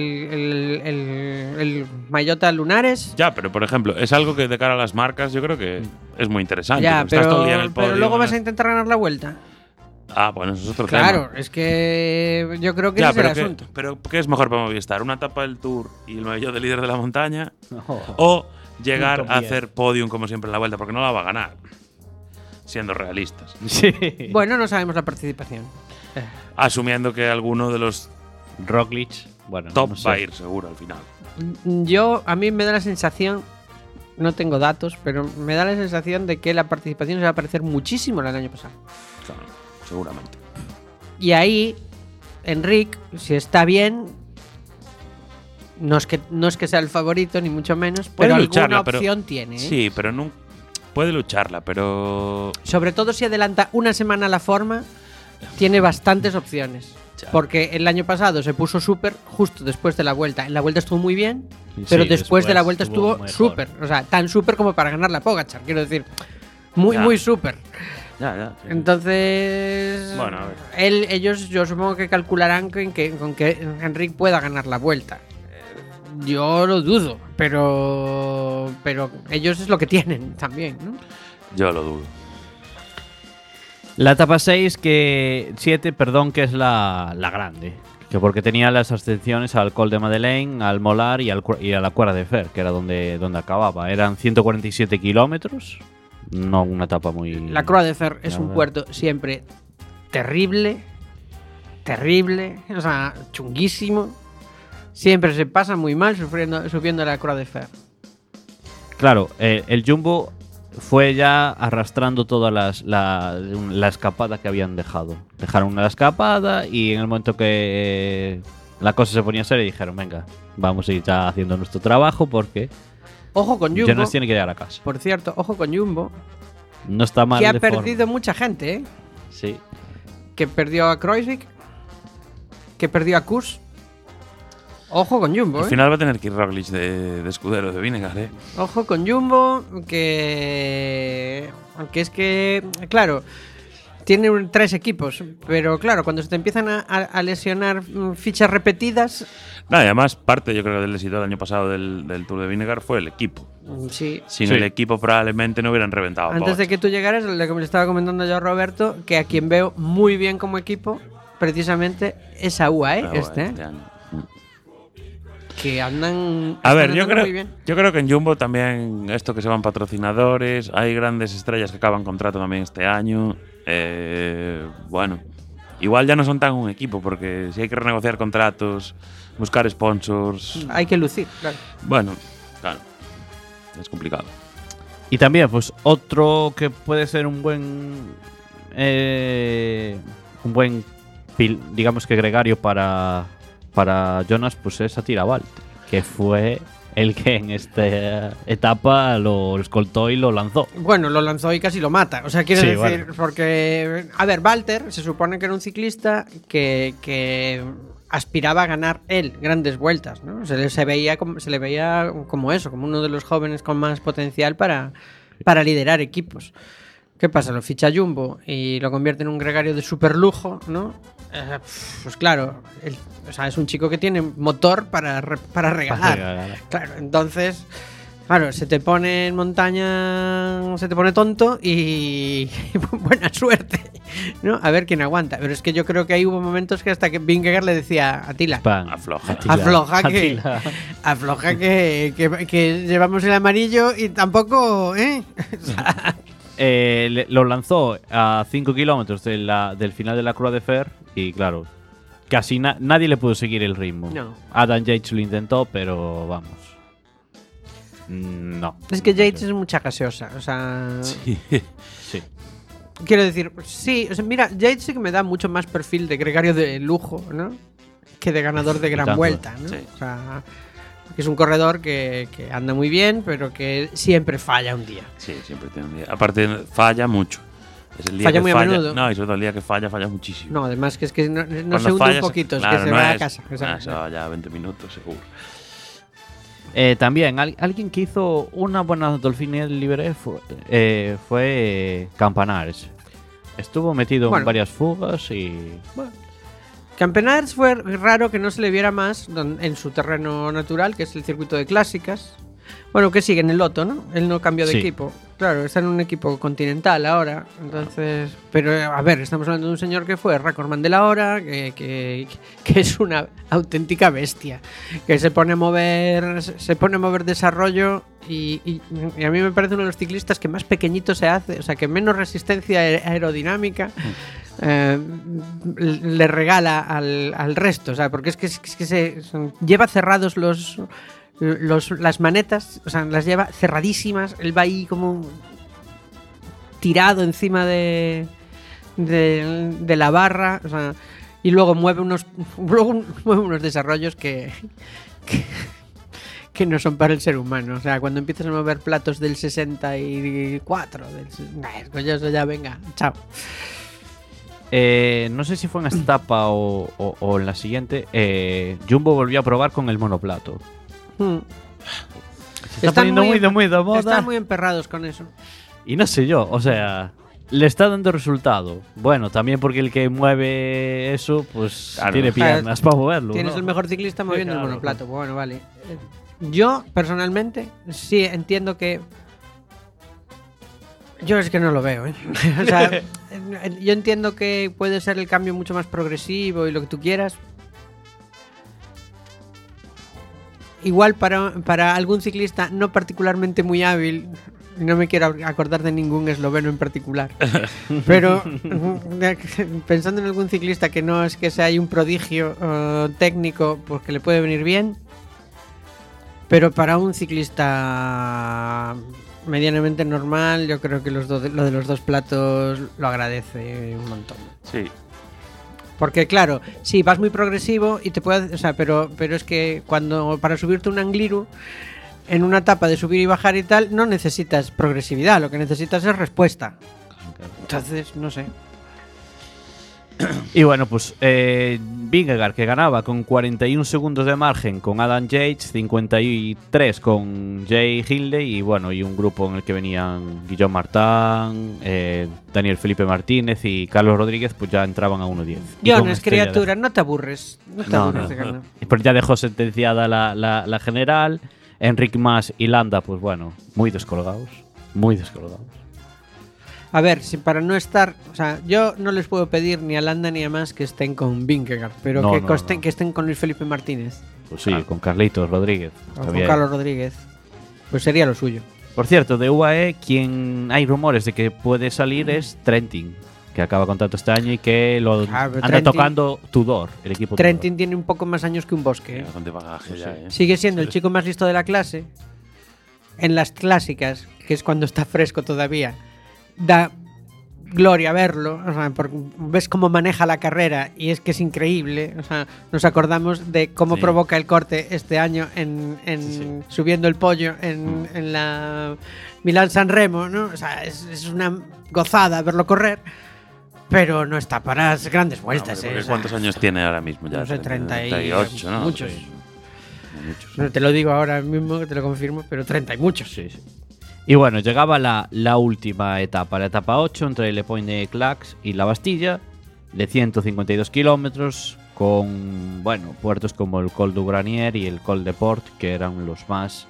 S9: Maillota Lunares.
S10: Ya, pero por ejemplo, es algo que de cara a las marcas yo creo que es muy interesante.
S9: Ya,
S10: porque estás todo el día en el
S9: pero
S10: podio,
S9: luego
S10: ¿no?
S9: vas a intentar ganar la vuelta.
S10: Ah, bueno, eso es otro
S9: Claro,
S10: tema.
S9: es que yo creo que
S10: Ya,
S9: ese es el
S10: pero,
S9: asunto.
S10: pero ¿qué es mejor para Movistar? ¿Una etapa del Tour y el maillot de líder de la montaña?
S11: Oh.
S10: ¿O llegar
S11: Un top
S10: a
S11: 10.
S10: hacer podium como siempre en la vuelta? Porque no la va a ganar. Siendo realistas.
S11: Sí.
S9: Bueno, no sabemos la participación.
S10: Asumiendo que alguno de los
S11: Roglic, bueno,
S10: top
S11: no sé.
S10: va a ir seguro al final.
S9: A mí me da la sensación, no tengo datos, pero me da la sensación de que la participación se va a parecer muchísimo al año pasado.
S10: Claro, seguramente.
S9: Y ahí, Enric, si está bien, no es que sea el favorito, ni mucho menos, pero alguna opción tiene. ¿eh?
S10: Sí, pero no puede lucharla, pero
S9: Sobre todo si adelanta una semana la forma, tiene bastantes opciones.
S10: Ya.
S9: Porque el año pasado se puso súper justo después de la vuelta. En la vuelta estuvo muy bien,
S11: Sí,
S9: pero después de la vuelta
S11: estuvo
S9: estuvo
S11: mejor.
S9: súper. O sea, tan súper como para ganar la Pogacar, quiero decir. Muy,
S10: Ya.
S9: muy súper.
S10: ya.
S9: Entonces,
S10: Bueno, a ver.
S9: ellos yo supongo que calcularán con que Enric pueda ganar la vuelta. Yo lo dudo, pero ellos es lo que tienen también, ¿no?
S10: Yo lo dudo.
S11: La etapa 7, perdón, que es la grande. Que porque tenía las ascensiones al Col de Madeleine, al Molar y a la Cuerda de Fer, que era donde acababa. Eran 147 kilómetros. No una etapa muy...
S9: La Croix de Fer es
S11: La
S9: un
S11: verdad.
S9: puerto siempre terrible, o sea, chunguísimo. siempre se pasa muy mal subiendo la Croix de Fer.
S11: Claro, el Jumbo fue ya arrastrando toda la escapada que habían dejado. Dejaron una escapada y en el momento que la cosa se ponía seria dijeron, venga, vamos a ir ya haciendo nuestro trabajo porque
S9: ojo con Jumbo.
S11: Jonas tiene que llegar a casa.
S9: Por cierto, ojo con Jumbo.
S11: No está mal.
S9: Que ha perdido mucha gente, ¿eh?
S11: Sí.
S9: Que perdió a Kruijswijk, que perdió a Kuss. Ojo con Jumbo,
S10: Al final va a tener que ir Roglic de escudero de Vinegar, ¿eh?
S9: Ojo con Jumbo, que... Aunque es que, claro, tiene 3 equipos, pero claro, cuando se te empiezan a lesionar fichas repetidas...
S10: No, y además, parte yo creo del éxito del año pasado del Tour de Vinegar fue el equipo.
S9: Sí.
S10: Sin el equipo probablemente no hubieran reventado.
S9: Antes de que tú llegaras, lo que me estaba comentando yo a Roberto, que a quien veo muy bien como equipo, precisamente es a UAE, este
S10: año.
S9: Que andan.
S10: A ver,
S9: muy bien.
S10: yo creo que en Jumbo también, esto que se van patrocinadores, hay grandes estrellas que acaban contrato también este año. Bueno, igual ya no son tan un equipo, porque si hay que renegociar contratos, buscar sponsors.
S9: Hay que lucir, claro.
S10: Bueno, claro, es complicado.
S11: Y también, pues, otro que puede ser un buen digamos que gregario para Jonas, pues es Attila Valter, que fue el que en esta etapa lo escoltó y lo lanzó.
S9: Bueno, lo lanzó y casi lo mata. O sea, quiero decir,
S11: vale.
S9: Porque, a ver, Valter se supone que era un ciclista que aspiraba a ganar él grandes vueltas, ¿no? Se le veía como eso, como uno de los jóvenes con más potencial para liderar equipos. ¿Qué pasa? Lo ficha Jumbo y lo convierte en un gregario de superlujo, ¿no? Pues claro, es un chico que tiene motor para regalar. Claro, entonces, claro, se te pone en montaña, se te pone tonto y buena suerte, ¿no? A ver quién aguanta. Pero es que yo creo que ahí hubo momentos que hasta que Vingegaard le decía a Attila, afloja que llevamos el amarillo y tampoco, ¿eh? O sea,
S11: lo lanzó a 5 kilómetros del final de la Croix de Fer y claro, casi nadie le pudo seguir el ritmo.
S9: No.
S11: Adam Yates lo intentó, pero vamos, no.
S9: Es que Yates es mucha gaseosa, o sea...
S10: Sí.
S9: Quiero decir, sí, o sea, mira, Yates sí que me da mucho más perfil de gregario de lujo, ¿no? Que de ganador de gran vuelta, ¿no?
S10: Sí.
S9: O sea... Que es un corredor que anda muy bien, pero que siempre falla un día.
S10: Sí, siempre tiene un día. Aparte, falla mucho. Es el día
S9: falla
S10: que
S9: muy a menudo.
S10: No, y sobre todo el día que falla muchísimo.
S9: No, además que es que no se hunde
S10: falla,
S9: un poquito,
S10: claro,
S9: es que se va a casa.
S10: Se va ya 20 minutos, seguro.
S11: También, alguien que hizo una buena Dauphiné Libéré fue Campanars. Estuvo metido en varias fugas y... Bueno.
S9: Campenars fue raro que no se le viera más en su terreno natural, que es el circuito de clásicas. Bueno, que sigue en el Lotto, ¿no? Él no cambió de equipo. Claro, está en un equipo continental ahora. Entonces, pero a ver, estamos hablando de un señor que fue recordman de la hora, que es una auténtica bestia, que se pone a mover desarrollo y a mí me parece uno de los ciclistas que más pequeñito se hace, o sea, que menos resistencia aerodinámica le regala al resto, o sea, porque es que se lleva cerrados las manetas, o sea, las lleva cerradísimas. Él va ahí como tirado encima de la barra, o sea, y luego mueve unos desarrollos que no son para el ser humano. O sea, cuando empiezas a mover platos del 64, eso ya venga, chao.
S11: No sé si fue en esta etapa o en la siguiente. Jumbo volvió a probar con el monoplato. Se está poniendo muy de moda.
S9: Están muy emperrados con eso.
S11: Y no sé yo, o sea, le está dando resultado. Bueno, también porque el que mueve eso, pues tiene piernas para moverlo.
S9: Tienes el mejor ciclista moviendo el monoplato. Bueno, vale. Yo, personalmente, sí entiendo que... Yo es que no lo veo, ¿eh? O sea, yo entiendo que puede ser el cambio mucho más progresivo y lo que tú quieras. Igual para algún ciclista no particularmente muy hábil, no me quiero acordar de ningún esloveno en particular. Pero pensando en algún ciclista que no es que sea un prodigio técnico, pues que le puede venir bien. Pero para un ciclista medianamente normal, yo creo que lo de los 2 platos lo agradece un montón.
S10: Sí.
S9: Porque claro, sí, vas muy progresivo y te puede, o sea, pero es que cuando para subirte un Angliru en una etapa de subir y bajar y tal, no necesitas progresividad, lo que necesitas es respuesta. Entonces, no sé.
S11: Y bueno, pues Vingegaard, que ganaba con 41 segundos de margen con Adam Yates, 53 con Jay Hindley y bueno, y un grupo en el que venían Guillaume Martin, Daniel Felipe Martínez y Carlos Rodríguez, pues ya entraban a 1.10.
S9: Jonas, criatura, no te aburres. No te aburres de ganar.
S11: Pues ya dejó sentenciada la general. Enric Mas y Landa, pues bueno, muy descolgados. Muy descolgados.
S9: A ver, si para no estar... O sea, yo no les puedo pedir ni a Landa ni a Mas que estén con Vingegaard, pero que estén con Luis Felipe Martínez.
S11: Pues sí, con Carlitos Rodríguez.
S9: O con Carlos Rodríguez. Pues sería lo suyo.
S11: Por cierto, de UAE, quien hay rumores de que puede salir es Trentin, que acaba contrato este año y que lo anda tocando Tudor, el equipo
S9: Trentin
S11: Tudor.
S9: Tiene un poco más años que un Bosque.
S10: Bastante bagaje ya,
S9: Sigue siendo el chico más listo de la clase. En las clásicas, que es cuando está fresco todavía, da gloria verlo, o sea, porque ves cómo maneja la carrera y es que es increíble. O sea, nos acordamos de cómo provoca el corte este año en subiendo el pollo en la Milán-San Remo, ¿no? O sea, es una gozada verlo correr, pero no está para las grandes vueltas.
S10: ¿Cuántos años tiene ahora mismo ya?
S9: No sé,
S10: 38, ¿no?
S9: Muchos.
S10: Sí. Muchos.
S9: No te lo digo ahora mismo, te lo confirmo, pero 30 y muchos.
S11: Sí. Y bueno, llegaba la última etapa, la etapa 8, entre Le Point-de-Claix y La Bastilla, de 152 kilómetros, con, bueno, puertos como el Col du Granier y el Col de Port, que eran los más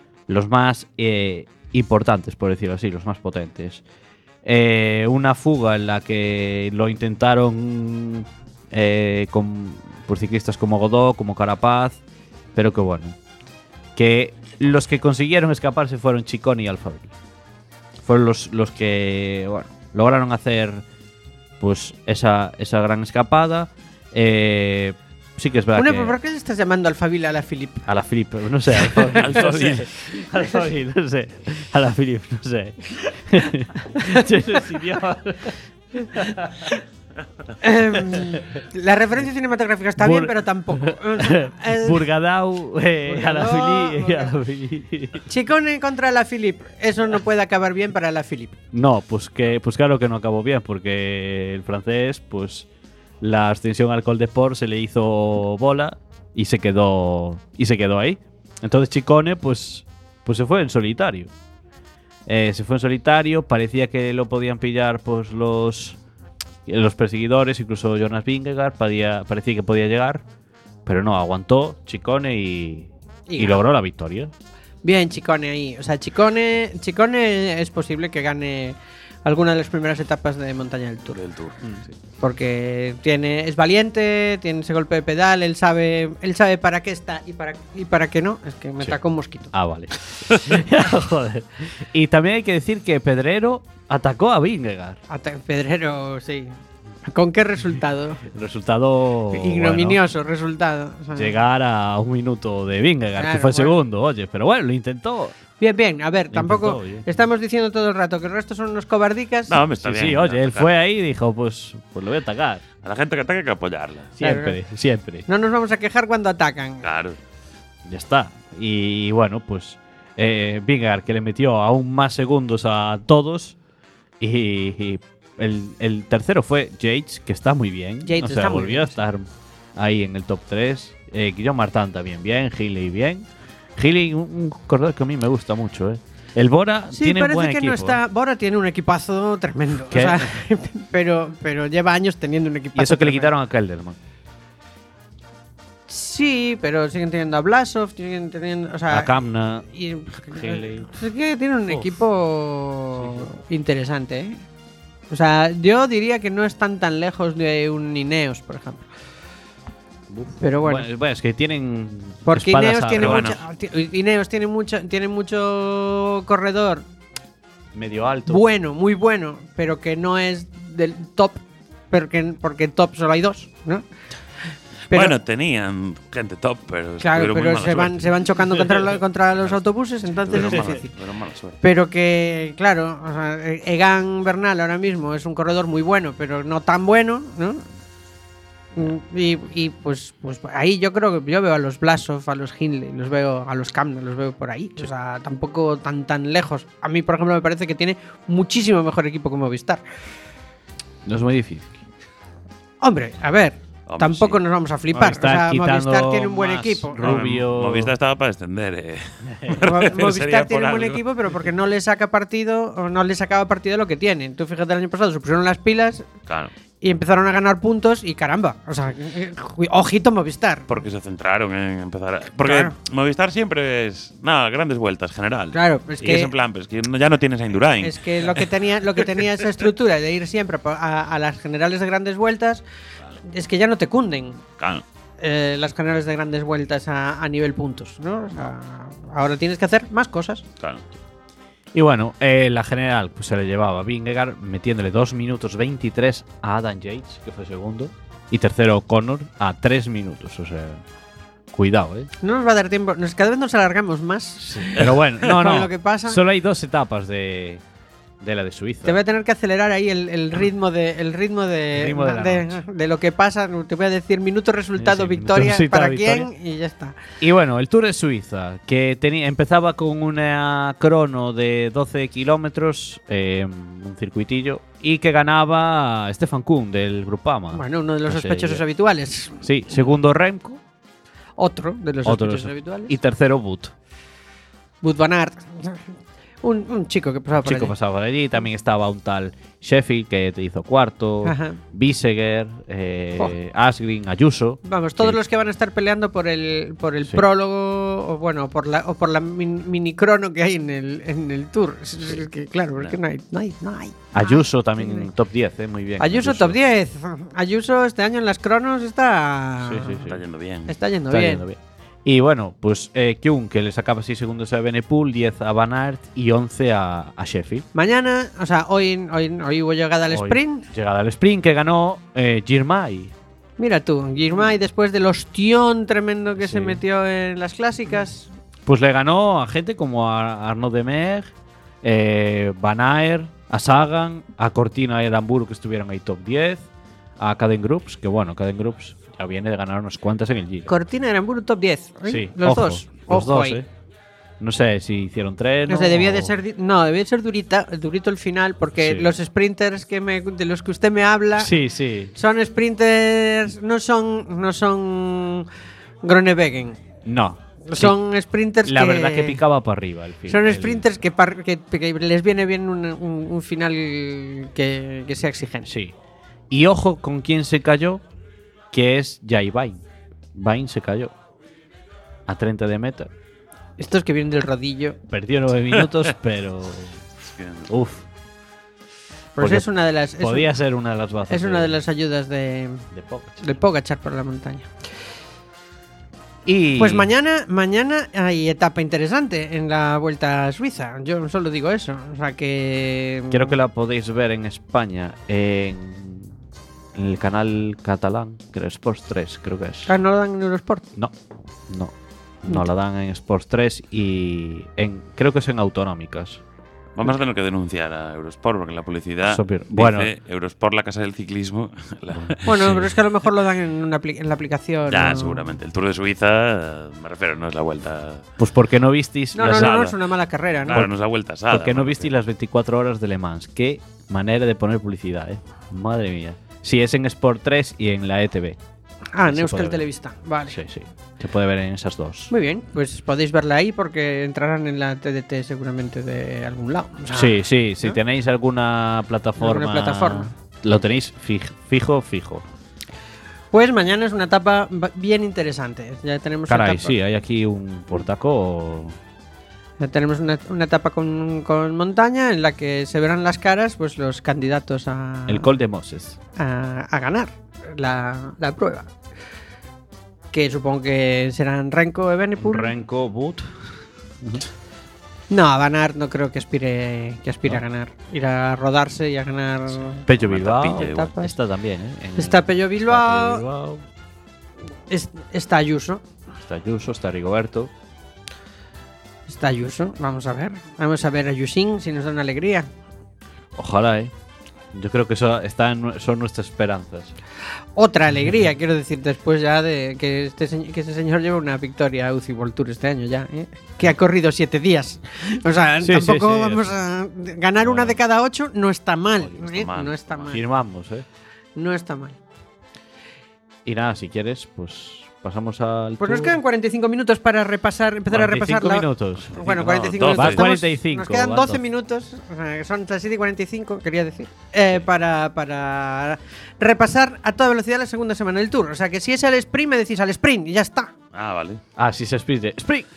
S11: importantes, por decirlo así, los más potentes. Una fuga en la que lo intentaron por ciclistas como Godot, como Carapaz, pero que bueno, que los que consiguieron escaparse fueron Ciccone y Alfa Tauri. Fueron los que, bueno, lograron hacer pues esa gran escapada. Sí que es verdad que...
S9: ¿Por qué le estás llamando Alphaville a la Philippe?
S11: A la Philippe, no sé. Alphaville, no sé. A la Philippe, no sé.
S9: La referencia cinematográfica está bien, pero tampoco.
S11: Burgadau, a la Philippe.
S9: Ciccone contra la Philippe. Eso no puede acabar bien para la Philippe.
S11: No, pues claro que no acabó bien, porque el francés, pues la ascensión al Col de Port se le hizo bola y se quedó ahí. Entonces Ciccone, pues se fue en solitario. Parecía que lo podían pillar pues los perseguidores, incluso Jonas Vingegaard parecía que podía llegar, pero no, aguantó Ciccone y logró la victoria.
S9: Bien, Ciccone ahí. O sea, Ciccone es posible que gane alguna de las primeras etapas de montaña del Tour.
S10: Sí.
S9: Porque es valiente, tiene ese golpe de pedal, él sabe para qué está y para qué no. Es que me atacó un mosquito.
S11: Ah, vale. Joder. Y también hay que decir que Pedrero atacó a Vingegaard.
S9: Pedrero, sí. ¿Con qué resultado?
S11: Resultado
S9: ignominioso, resultado.
S11: O sea, llegar a 1 minuto de Vingegaard, claro, que fue segundo, oye, pero bueno, lo intentó.
S9: Bien, a ver, tampoco estamos diciendo todo el rato que el resto son unos cobardicas.
S10: No, me está bien.
S11: Sí, oye, él fue ahí y dijo, pues lo voy a atacar.
S10: A la gente que ataca hay que apoyarla.
S11: Siempre.
S9: No nos vamos a quejar cuando atacan.
S10: Claro.
S11: Ya está. Y bueno, pues Vingegaard, que le metió aún más segundos a todos. Y el tercero fue Yates, que está muy bien.
S9: Yates está muy
S11: volvió a estar ahí en el top 3. Guillaume Martin también bien, Hindley bien. Hindley, un corredor que a mí me gusta mucho, El Bora tiene un buen equipo.
S9: Bora tiene un equipazo tremendo. O sea, pero lleva años teniendo un equipazo.
S11: Y eso que
S9: tremendo.
S11: Le quitaron a Kelderman.
S9: Sí, pero siguen teniendo a Blasov, siguen teniendo, o sea,
S11: a Kamna,
S9: Hindley. Es que tiene un equipo interesante, O sea, yo diría que no están tan lejos de un Ineos, por ejemplo. Pero bueno,
S11: es que tienen.
S9: Porque Ineos tiene mucho corredor
S11: medio alto.
S9: bueno, muy bueno, pero que no es del top, porque top solo hay 2, ¿no? Pero,
S10: bueno, tenían gente top, pero
S9: claro,
S10: muy
S9: pero
S10: mala suerte.
S9: se van chocando contra los autobuses, entonces es difícil.
S10: Pero mala suerte.
S9: Pero que, claro, o sea, Egan Bernal ahora mismo es un corredor muy bueno, pero no tan bueno, ¿no? Y pues ahí yo creo que yo veo a los Blasov, a los Hindley, los veo a los Kamna, los veo por ahí. Sí. O sea, tampoco tan lejos. A mí, por ejemplo, me parece que tiene muchísimo mejor equipo que Movistar.
S11: No es muy difícil.
S9: Hombre, a ver. Tampoco
S10: sí.
S9: Nos vamos a flipar. Movistar tiene un buen equipo.
S11: Rubio.
S10: Movistar estaba para descender.
S9: Movistar tiene un buen equipo, pero porque no le saca partido o no le sacaba partido lo que tiene. Tú fíjate, el año pasado se pusieron las pilas.
S10: Claro.
S9: Y empezaron a ganar puntos y caramba. O sea, ojito Movistar.
S10: Porque se centraron en empezar. Porque
S9: claro.
S10: Movistar siempre es. Nada, grandes vueltas, general.
S9: Claro, es
S10: y
S9: que.
S10: Es en plan, pues que ya no tienes a Indurain.
S9: Es que lo que tenía esa estructura de ir siempre a las generales de grandes vueltas. Es que ya no te cunden.
S10: Claro.
S9: Las generales de grandes vueltas a nivel puntos, ¿no? O sea, ahora tienes que hacer más cosas.
S10: Claro.
S11: Y bueno, la general pues se le llevaba a Vingegaard metiéndole 2 minutos 23 a Adam Yates, que fue segundo, y tercero Connor a 3 minutos. O sea, cuidado, ¿eh?
S9: No nos va a dar tiempo. Cada vez nos alargamos más.
S11: Sí. Pero bueno, no.
S9: Lo que pasa.
S11: Solo hay 2 etapas de la de Suiza.
S9: Te voy a tener que acelerar ahí el ritmo de lo que pasa. Te voy a decir minuto, resultado,
S11: sí,
S9: victoria, para
S11: victoria.
S9: quién y ya está.
S11: Y bueno, el Tour de Suiza, que empezaba con una crono de 12 kilómetros, un circuitillo, y que ganaba Stefan Kuhn del Groupama.
S9: Bueno, uno de los sospechosos habituales.
S11: Sí, segundo Remco.
S9: Otro de los sospechosos habituales.
S11: Y tercero Wout
S9: Van Aert. Un chico que pasaba
S11: por allí. También estaba un tal Sheffield que te hizo cuarto. Biseguer, Asgreen, Ayuso.
S9: Vamos, todos los que van a estar peleando por el sí. Prólogo o bueno, por la mini crono que hay en el Tour. Es que, claro, es que no hay.
S11: Ayuso también en top 10, muy bien.
S9: Ayuso top 10. Ayuso este año en las cronos está
S10: Está yendo bien.
S9: Está yendo bien.
S11: Y bueno, pues Kuhn, que le sacaba 6 segundos a Benepool, 10 a Van Aert y 11 a Sheffield.
S9: Mañana, o sea, hoy hubo llegada al sprint.
S11: Llegada al sprint que ganó Girmay.
S9: Mira tú, Girmay después del ostión tremendo que se metió en las clásicas.
S11: Pues le ganó a gente como a Arnaud Demer, Van Aert, a Sagan, a Cortina y a Edamburu, que estuvieron ahí top 10, a Caden Groups, que bueno, Caden Groups ya viene de ganar unas cuantas en el Giro.
S9: Cortina y Edamburu top 10.
S11: Sí,
S9: los dos.
S11: Los dos, No sé si hicieron 3.
S9: No sé, debía de ser durito el final, porque los sprinters de los que usted me habla.
S11: Sí.
S9: Son sprinters. No son Groenewegen.
S11: No.
S9: Son sprinters
S11: La verdad que picaba para arriba al final.
S9: Son sprinters que les viene bien un final que sea exigente.
S11: Sí. Y ojo con quién se cayó, que es Jai Vine. Vine se cayó a 30 de meta.
S9: Estos que vienen del rodillo.
S11: Perdió 9 minutos, pero uf.
S9: Pues es una de las.
S11: Podía ser una de las bazas.
S9: Es una de las ayudas de Pogačar por la montaña. Y pues mañana hay etapa interesante en la Vuelta a Suiza. Yo solo digo eso. O sea que.
S11: Creo que la podéis ver en España en el canal catalán, que era Sports 3, creo que es.
S9: ¿No lo dan en Eurosport?
S11: No la dan en Sports 3 y creo que es en autonómicas.
S10: Vamos a tener que denunciar a Eurosport porque la publicidad
S11: dice
S10: Eurosport, la casa del ciclismo.
S9: Bueno, pero es que a lo mejor lo dan en la aplicación.
S10: Ya, seguramente. El Tour de Suiza, me refiero, no es la vuelta.
S11: Pues porque no visteis
S9: no, es una mala carrera, ¿no?
S10: Claro, no es la vuelta asada.
S11: Porque no visteis las 24 horas de Le Mans. Qué manera de poner publicidad, Madre mía. Sí, es en Sport 3 y en la ETV.
S9: En Euskal Televista, vale.
S11: Sí. Se puede ver en esas dos.
S9: Muy bien, pues podéis verla ahí porque entrarán en la TDT seguramente de algún lado. O sea,
S11: sí. Si tenéis alguna plataforma. Lo tenéis fijo.
S9: Pues mañana es una etapa bien interesante. Ya tenemos
S11: Caray,
S9: etapa.
S11: Sí, hay aquí un portaco.
S9: Ya tenemos una etapa con montaña en la que se verán las caras, pues los candidatos a.
S11: El Col de Moses.
S9: A ganar la prueba. Que supongo que serán Renko, Evenepoel.
S11: Renko, Wout.
S9: No, a ganar no creo que aspire a ganar. Ir a rodarse y a ganar.
S11: Pello Bilbao.
S9: Etapas.
S11: Está también,
S9: Está Pello Bilbao. Está Ayuso.
S11: Está Ayuso, está Rigoberto.
S9: Está Ayuso. Vamos a ver a Ayusín si nos da una alegría.
S11: Ojalá, Yo creo que eso son nuestras esperanzas.
S9: Otra alegría, quiero decir, después ya de que ese señor lleva una victoria a UCI World Tour este año ya, que ha corrido 7 días. O sea, tampoco vamos a ganar una de cada 8, no está mal. No está mal.
S11: Firmamos,
S9: No está mal.
S11: Y nada, si quieres, pues pasamos al
S9: Pues nos quedan 45 minutos para empezar a repasar
S11: 45 minutos.
S9: Bueno, 45
S11: minutos.
S9: 45. Nos quedan 12 minutos, o sea, son las 7:45, quería decir, para repasar a toda velocidad la segunda semana del Tour. O sea, que si es al sprint, me decís al sprint y ya está.
S10: Ah, vale.
S11: Si es sprint. Sprint.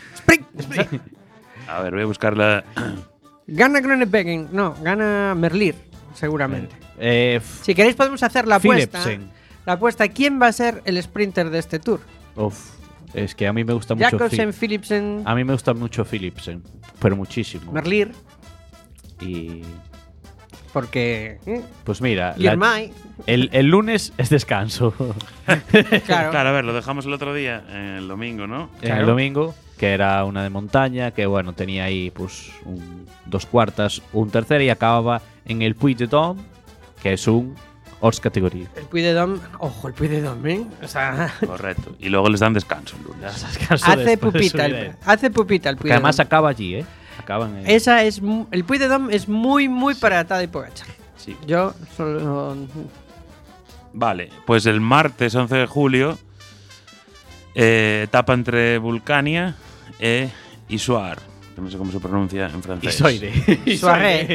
S10: A ver, voy a buscarla.
S9: Gana Groenewegen, no, gana Merlier, seguramente. Si queréis podemos hacer la apuesta. La apuesta, ¿quién va a ser el sprinter de este Tour?
S11: Es que a mí me gusta mucho
S9: Jacobsen, Philipsen.
S11: A mí me gusta mucho Philipsen, pero muchísimo.
S9: Merlier.
S11: Y
S9: porque
S11: pues mira,
S9: el
S11: lunes es descanso.
S9: Claro,
S10: a ver, lo dejamos el otro día, el domingo, ¿no?
S11: El domingo, que era una de montaña, que bueno, tenía ahí pues 2 cuartas, un tercero y acababa en el Puy de Dôme, que es un Horse categoría.
S9: El Puy de Dôme, ojo, el Puy de Dôme, o sea,
S10: correcto. Y luego les dan descanso el lunes.
S9: Hace pupita el Puy de Dôme.
S11: Además acaba allí, Acaban en...
S9: Esa es el Puy de Dôme es muy para Tadej Pogačar.
S10: Sí.
S9: Yo solo...
S10: Vale, pues el martes 11 de julio etapa entre Vulcania e Isoire. No sé cómo se pronuncia en francés.
S9: Isoire.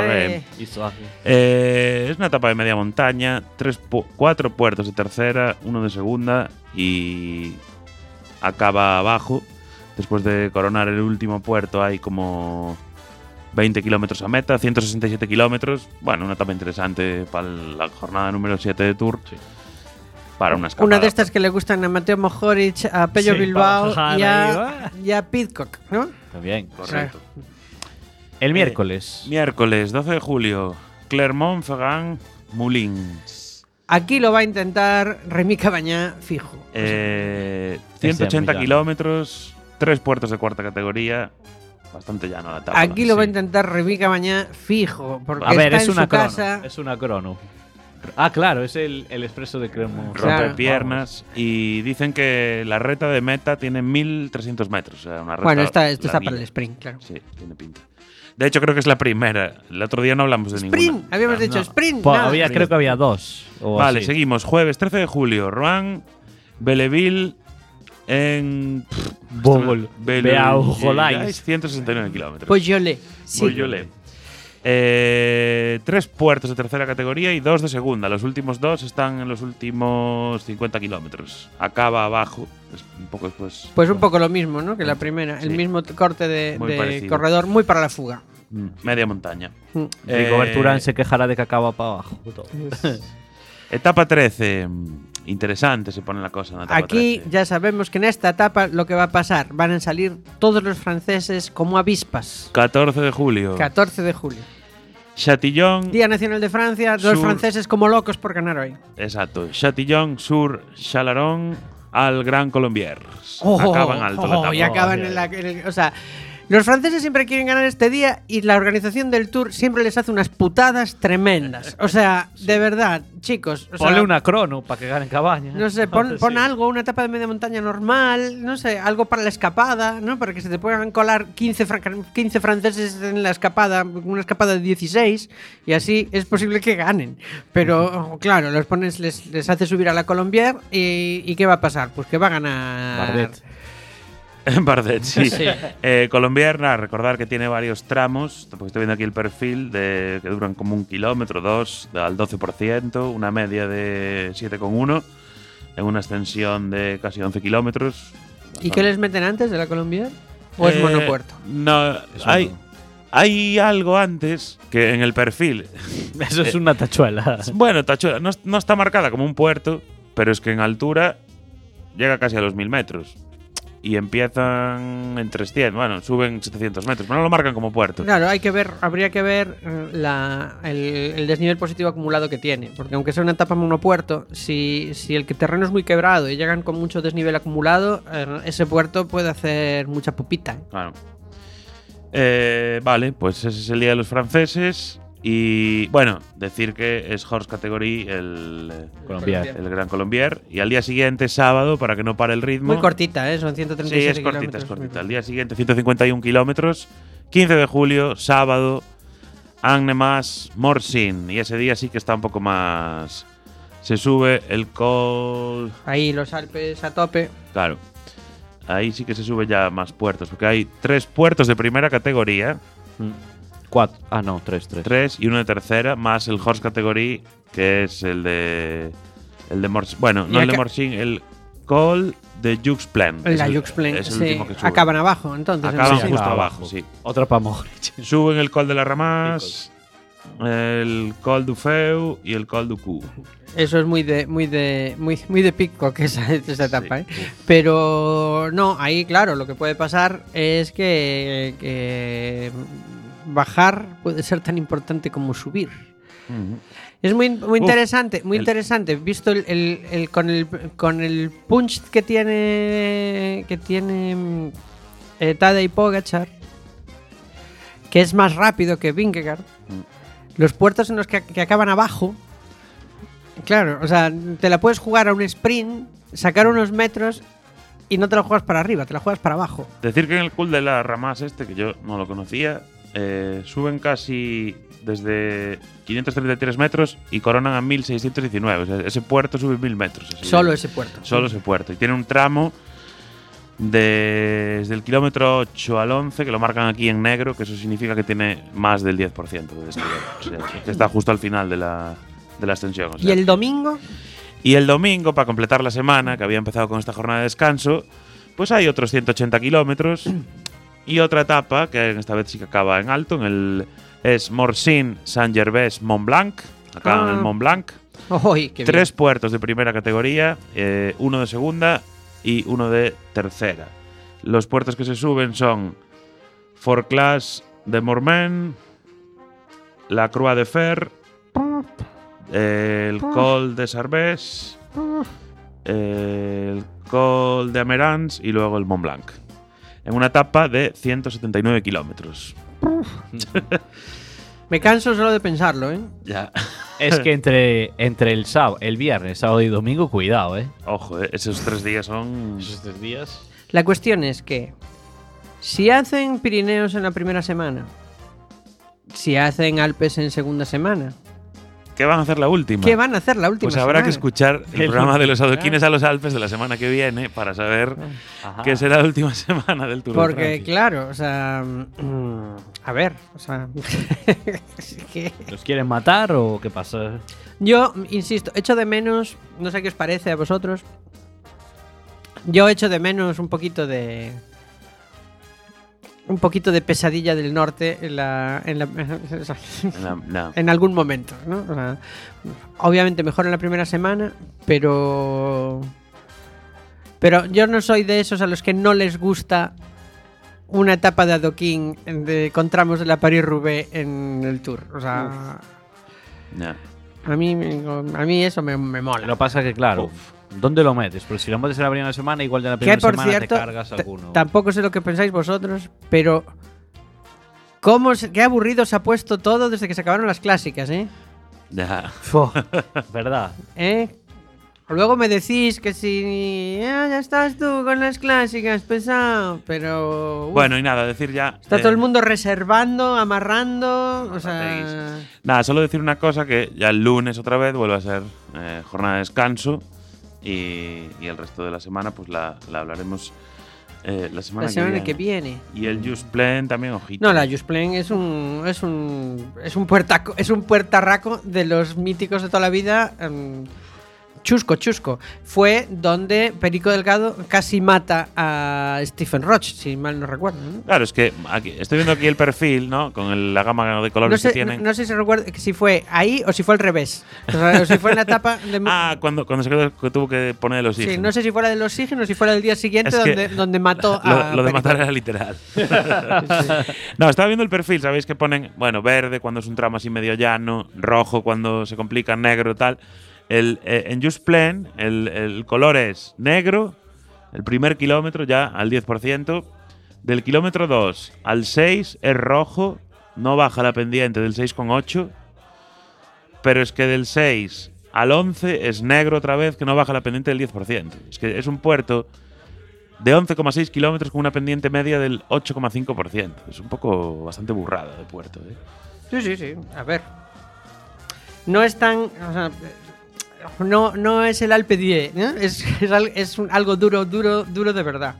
S10: Es una etapa de media montaña, 4 puertos de tercera, 1 de segunda y acaba abajo. Después de coronar el último puerto hay como 20 kilómetros a meta, 167 kilómetros. Bueno, una etapa interesante para la jornada número 7 de Tour. Sí. Para una escapada.
S9: Una de estas que le gustan a Mateo Mohoric, a Pello Bilbao y a Pidcock, ¿no?
S11: También,
S10: correcto.
S11: El miércoles.
S10: Miércoles 12 de julio, Clermont-Ferrand, Moulins.
S9: Aquí lo va a intentar Rémi Cavagna fijo.
S10: 180 kilómetros, 3 puertos de cuarta categoría. Bastante llano la etapa.
S9: Aquí lo va a intentar Rémi Cavagna fijo. Porque
S11: a ver,
S9: está
S11: es
S9: en
S11: una
S9: su
S11: crono.
S9: casa.
S11: Es una crono. Claro, es el expreso de Clermont.
S10: Rompe piernas y dicen que la reta de meta tiene 1300 metros. O sea, una reta
S9: bueno, esto está
S10: larguilla.
S9: para el sprint, claro.
S10: Sí, tiene pinta. De hecho, creo que es la primera. El otro día no hablamos de
S9: sprint,
S10: ninguna.
S9: Habíamos dicho sprint.
S11: Creo que había 2.
S10: Vale,
S11: así.
S10: seguimos. Jueves 13 de julio, Rouen, Belleville en
S11: Beaujolais.
S10: 169 kilómetros.
S9: Beaujolais.
S10: Beaujolais. 3 puertos de tercera categoría y 2 de segunda. Los últimos 2 están en los últimos 50 kilómetros. Acaba abajo, un poco después.
S9: Pues un poco lo mismo, ¿no? Que la primera. Sí. El mismo corte de corredor, muy para la fuga.
S10: Media montaña.
S11: Rigoberto Urán se quejará de que acaba para abajo.
S10: Etapa 13. Interesante se pone la cosa en la etapa
S9: Aquí
S10: 13.
S9: Ya sabemos que en esta etapa lo que va a pasar, van a salir todos los franceses como avispas.
S10: 14 de julio.
S9: 14 de julio.
S10: Chatillon.
S9: Día Nacional de Francia, dos franceses como locos por ganar hoy.
S10: Exacto. Chatillon sur Chalaron al Gran Colombier. Acaban alto la etapa.
S9: Y acaban o sea, los franceses siempre quieren ganar este día y la organización del Tour siempre les hace unas putadas tremendas. O sea, de verdad, chicos.
S11: Ponle una crono para que ganen Cabaña.
S9: No sé, pon algo, una etapa de media montaña normal, no sé, algo para la escapada, ¿no? Para que se te puedan colar 15 franceses en la escapada, una escapada de 16, y así es posible que ganen. Pero, claro, los pones, les hace subir a la Colombier y ¿qué va a pasar? Pues que va a ganar
S10: Bardet, sí. Colombier, recordar que tiene varios tramos, porque estoy viendo aquí el perfil, que duran como 1 kilómetro, 2, al 12%, una media de 7,1, en una extensión de casi 11 kilómetros.
S9: ¿Y qué les meten antes de la Colombier? ¿O es monopuerto?
S10: No, hay algo antes que en el perfil.
S11: Eso es una tachuela.
S10: Bueno, tachuela, no está marcada como un puerto, pero es que en altura llega casi a los 1000 metros. y empiezan en 300. Bueno, suben 700 metros, pero no lo marcan como puerto.
S9: Claro, habría que ver el desnivel positivo acumulado que tiene. Porque aunque sea una etapa monopuerto, si el terreno es muy quebrado y llegan con mucho desnivel acumulado, ese puerto puede hacer mucha pupita.
S10: Claro. Vale, pues ese es el día de los franceses. Y bueno, decir que es Horse Category el Gran Colombier. Y al día siguiente, sábado, para que no pare el ritmo.
S9: Muy cortita, son 136
S10: Sí, es cortita, es cortita. Al día siguiente, 151 kilómetros. 15 de julio, sábado, Annemasse Morsin. Y ese día sí que está un poco más. Se sube el Col.
S9: Ahí los Alpes a tope.
S10: Claro. Ahí sí que se sube ya más puertos, porque hay 3 puertos de primera categoría.
S11: 4. Ah, no, 3.
S10: 3 y uno de tercera, más el Horse Category, que es el de Morsin. Bueno, no el de Morsin, el Col de Jux Plain.
S9: La Jux Plain,
S10: es el último que sube.
S9: Acaban abajo, entonces.
S10: Acaban justo abajo, sí.
S11: Otra para Moritz.
S10: Suben el Col de la Ramas, el Col du Feu y el Col du Cou.
S9: Eso es muy de Pitcock esa etapa, ¿eh? Pero no, ahí claro, lo que puede pasar es que bajar puede ser tan importante como subir. Es muy interesante, interesante. Visto con el punch que tiene Tadej Pogačar, que es más rápido que Vingegaard. Los puertos en los que acaban abajo. Claro, o sea, te la puedes jugar a un sprint, sacar unos metros y no te la juegas para arriba, te la juegas para abajo.
S10: Decir que en el Col de la Ramas que yo no lo conocía, suben casi desde 533 metros y coronan a 1619. O sea, ese puerto sube 1000 metros.
S9: Solo ese puerto.
S10: Solo ese puerto. Y tiene un tramo desde el kilómetro 8 al 11, que lo marcan aquí en negro, que eso significa que tiene más del 10% de desnivel. O sea, que está justo al final de la extensión. O sea.
S9: ¿Y el domingo?
S10: Y el domingo, para completar la semana, que había empezado con esta jornada de descanso, pues hay otros 180 kilómetros y otra etapa, que esta vez sí que acaba en alto, es Morsin, Saint-Gervais, Mont-Blanc, acá en el Mont-Blanc.
S9: Qué
S10: 3 puertos de primera categoría, uno de segunda y uno de tercera. Los puertos que se suben son Forclaz de Mormain, la Croix de Fer, el Col de Sarbès, el Col de Amerans y luego el Mont Blanc. En una etapa de 179 kilómetros.
S9: Me canso solo de pensarlo, ¿eh?
S10: Ya.
S11: Es que entre el viernes, sábado y domingo, cuidado, ¿eh?
S10: Ojo, esos 3 días son.
S11: Esos 3 días.
S9: La cuestión es que si hacen Pirineos en la primera semana, si hacen Alpes en segunda semana,
S10: ¿qué van a hacer la última?
S9: ¿Qué van a hacer la última
S10: Pues habrá
S9: semana?
S10: que escuchar el programa de los adoquines a los Alpes de la semana que viene para saber qué será la última semana del Tour de Francia.
S9: Porque, claro, o sea... a ver, o sea...
S11: ¿Los quieren matar o qué pasa?
S9: Yo, insisto, echo de menos... No sé qué os parece a vosotros. Yo echo de menos un poquito de pesadilla del norte en algún momento, ¿no? O sea, obviamente mejor en la primera semana, pero yo no soy de esos a los que no les gusta una etapa de adoquín con tramos de la París-Roubaix en el Tour. O sea, a mí eso me mola.
S11: Lo que pasa que, claro, ¿dónde lo metes? Porque si lo metes en la primera semana, igual ya en la primera semana
S9: cierto,
S11: te cargas alguno.
S9: Tampoco sé lo que pensáis vosotros, pero qué aburrido se ha puesto todo desde que se acabaron las clásicas, ¿eh?
S10: Ya.
S11: ¿Verdad?
S9: Luego me decís que si ya estás tú con las clásicas, pesado, pero...
S10: Bueno, y nada, decir ya...
S9: Está todo el mundo reservando, amarrando, o sea...
S10: Nada, solo decir una cosa, que ya el lunes otra vez vuelve a ser jornada de descanso y el resto de la semana pues la hablaremos la semana
S9: que viene.
S10: Y el Just Plain también, ojito.
S9: No, la Just Plain es un puertarraco de los míticos de toda la vida... chusco, fue donde Perico Delgado casi mata a Stephen Roach, si mal no recuerdo, ¿no?
S10: Claro, es que estoy viendo aquí el perfil, ¿no? Con la gama de colores que tienen.
S9: No sé si recuerdo si fue ahí o si fue al revés. O si fue en la etapa de...
S10: cuando se quedó, que tuvo que poner el oxígeno.
S9: Sí, no sé si fuera del oxígeno o si fuera del día siguiente donde mató a...
S10: Lo de matar era literal. Sí. No, estaba viendo el perfil, sabéis que ponen, bueno, verde cuando es un tramo así medio llano, rojo cuando se complica, negro, tal. En Just Plan, el color es negro, el primer kilómetro ya al 10%, del kilómetro 2 al 6 es rojo, no baja la pendiente del 6,8, pero es que del 6 al 11 es negro otra vez, que no baja la pendiente del 10%. Es que es un puerto de 11,6 kilómetros con una pendiente media del 8,5%. Es un poco bastante burrada de puerto, ¿eh?
S9: Sí. A ver. No es tan... O sea, no es el Alpe d'Huez, ¿no? Es algo duro de verdad.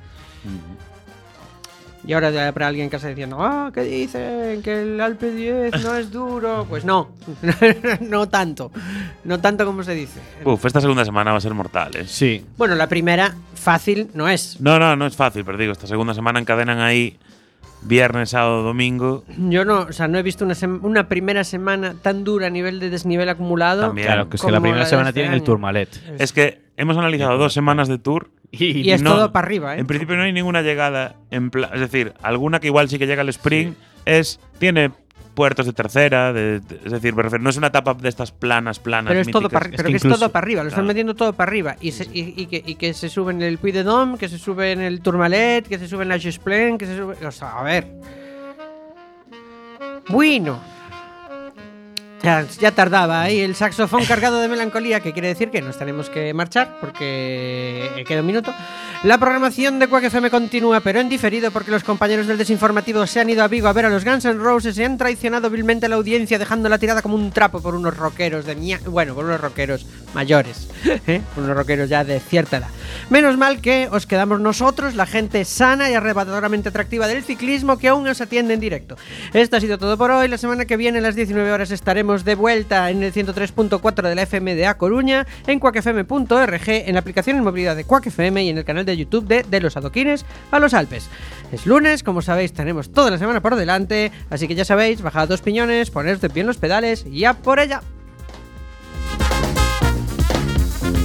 S9: Y ahora ya habrá alguien que está diciendo, ¿qué dicen? Que el Alpe d'Huez no es duro. Pues no, no tanto como se dice.
S10: Esta segunda semana va a ser mortal, ¿eh?
S11: Sí.
S9: Bueno, la primera fácil no es.
S10: No es fácil, pero digo, esta segunda semana encadenan ahí viernes, sábado, domingo.
S9: Yo no he visto una primera semana tan dura a nivel de desnivel acumulado.
S10: También.
S11: Claro, que es que la primera semana tienen el Tourmalet.
S10: Es que hemos analizado 2 semanas de Tour
S9: y es todo para arriba, ¿eh?
S10: En principio no hay ninguna llegada es decir, alguna que igual sí que llega al sprint tiene puertos de tercera, es decir, me refiero, no es una etapa de estas planas
S9: pero es todo para arriba, lo están
S10: claro,
S9: metiendo todo para arriba y que se sube en el Puy de Dôme, que se sube en el Tourmalet, que se sube en la Just Plan, que se sube, o sea, a ver. Bueno. Ya tardaba ahí el saxofón cargado de melancolía, que quiere decir que nos tenemos que marchar porque queda un minuto. La programación de Quack FM continúa, pero en diferido, porque los compañeros del desinformativo se han ido a Vigo a ver a los Guns N' Roses y han traicionado vilmente a la audiencia, dejándola tirada como un trapo por unos rockeros por unos rockeros mayores, por unos rockeros ya de cierta edad. Menos mal que os quedamos nosotros, la gente sana y arrebatadoramente atractiva del ciclismo, que aún os atiende en directo. Esto ha sido todo por hoy. La semana que viene a las 19 horas estaremos de vuelta en el 103.4 de la FM de A Coruña, en quackfm.org, en la aplicación en movilidad de Quack FM y en el canal de YouTube de los Adoquines a los Alpes. Es lunes, como sabéis, tenemos toda la semana por delante, así que ya sabéis, bajad 2 piñones, poneros de pie en los pedales y a por ella.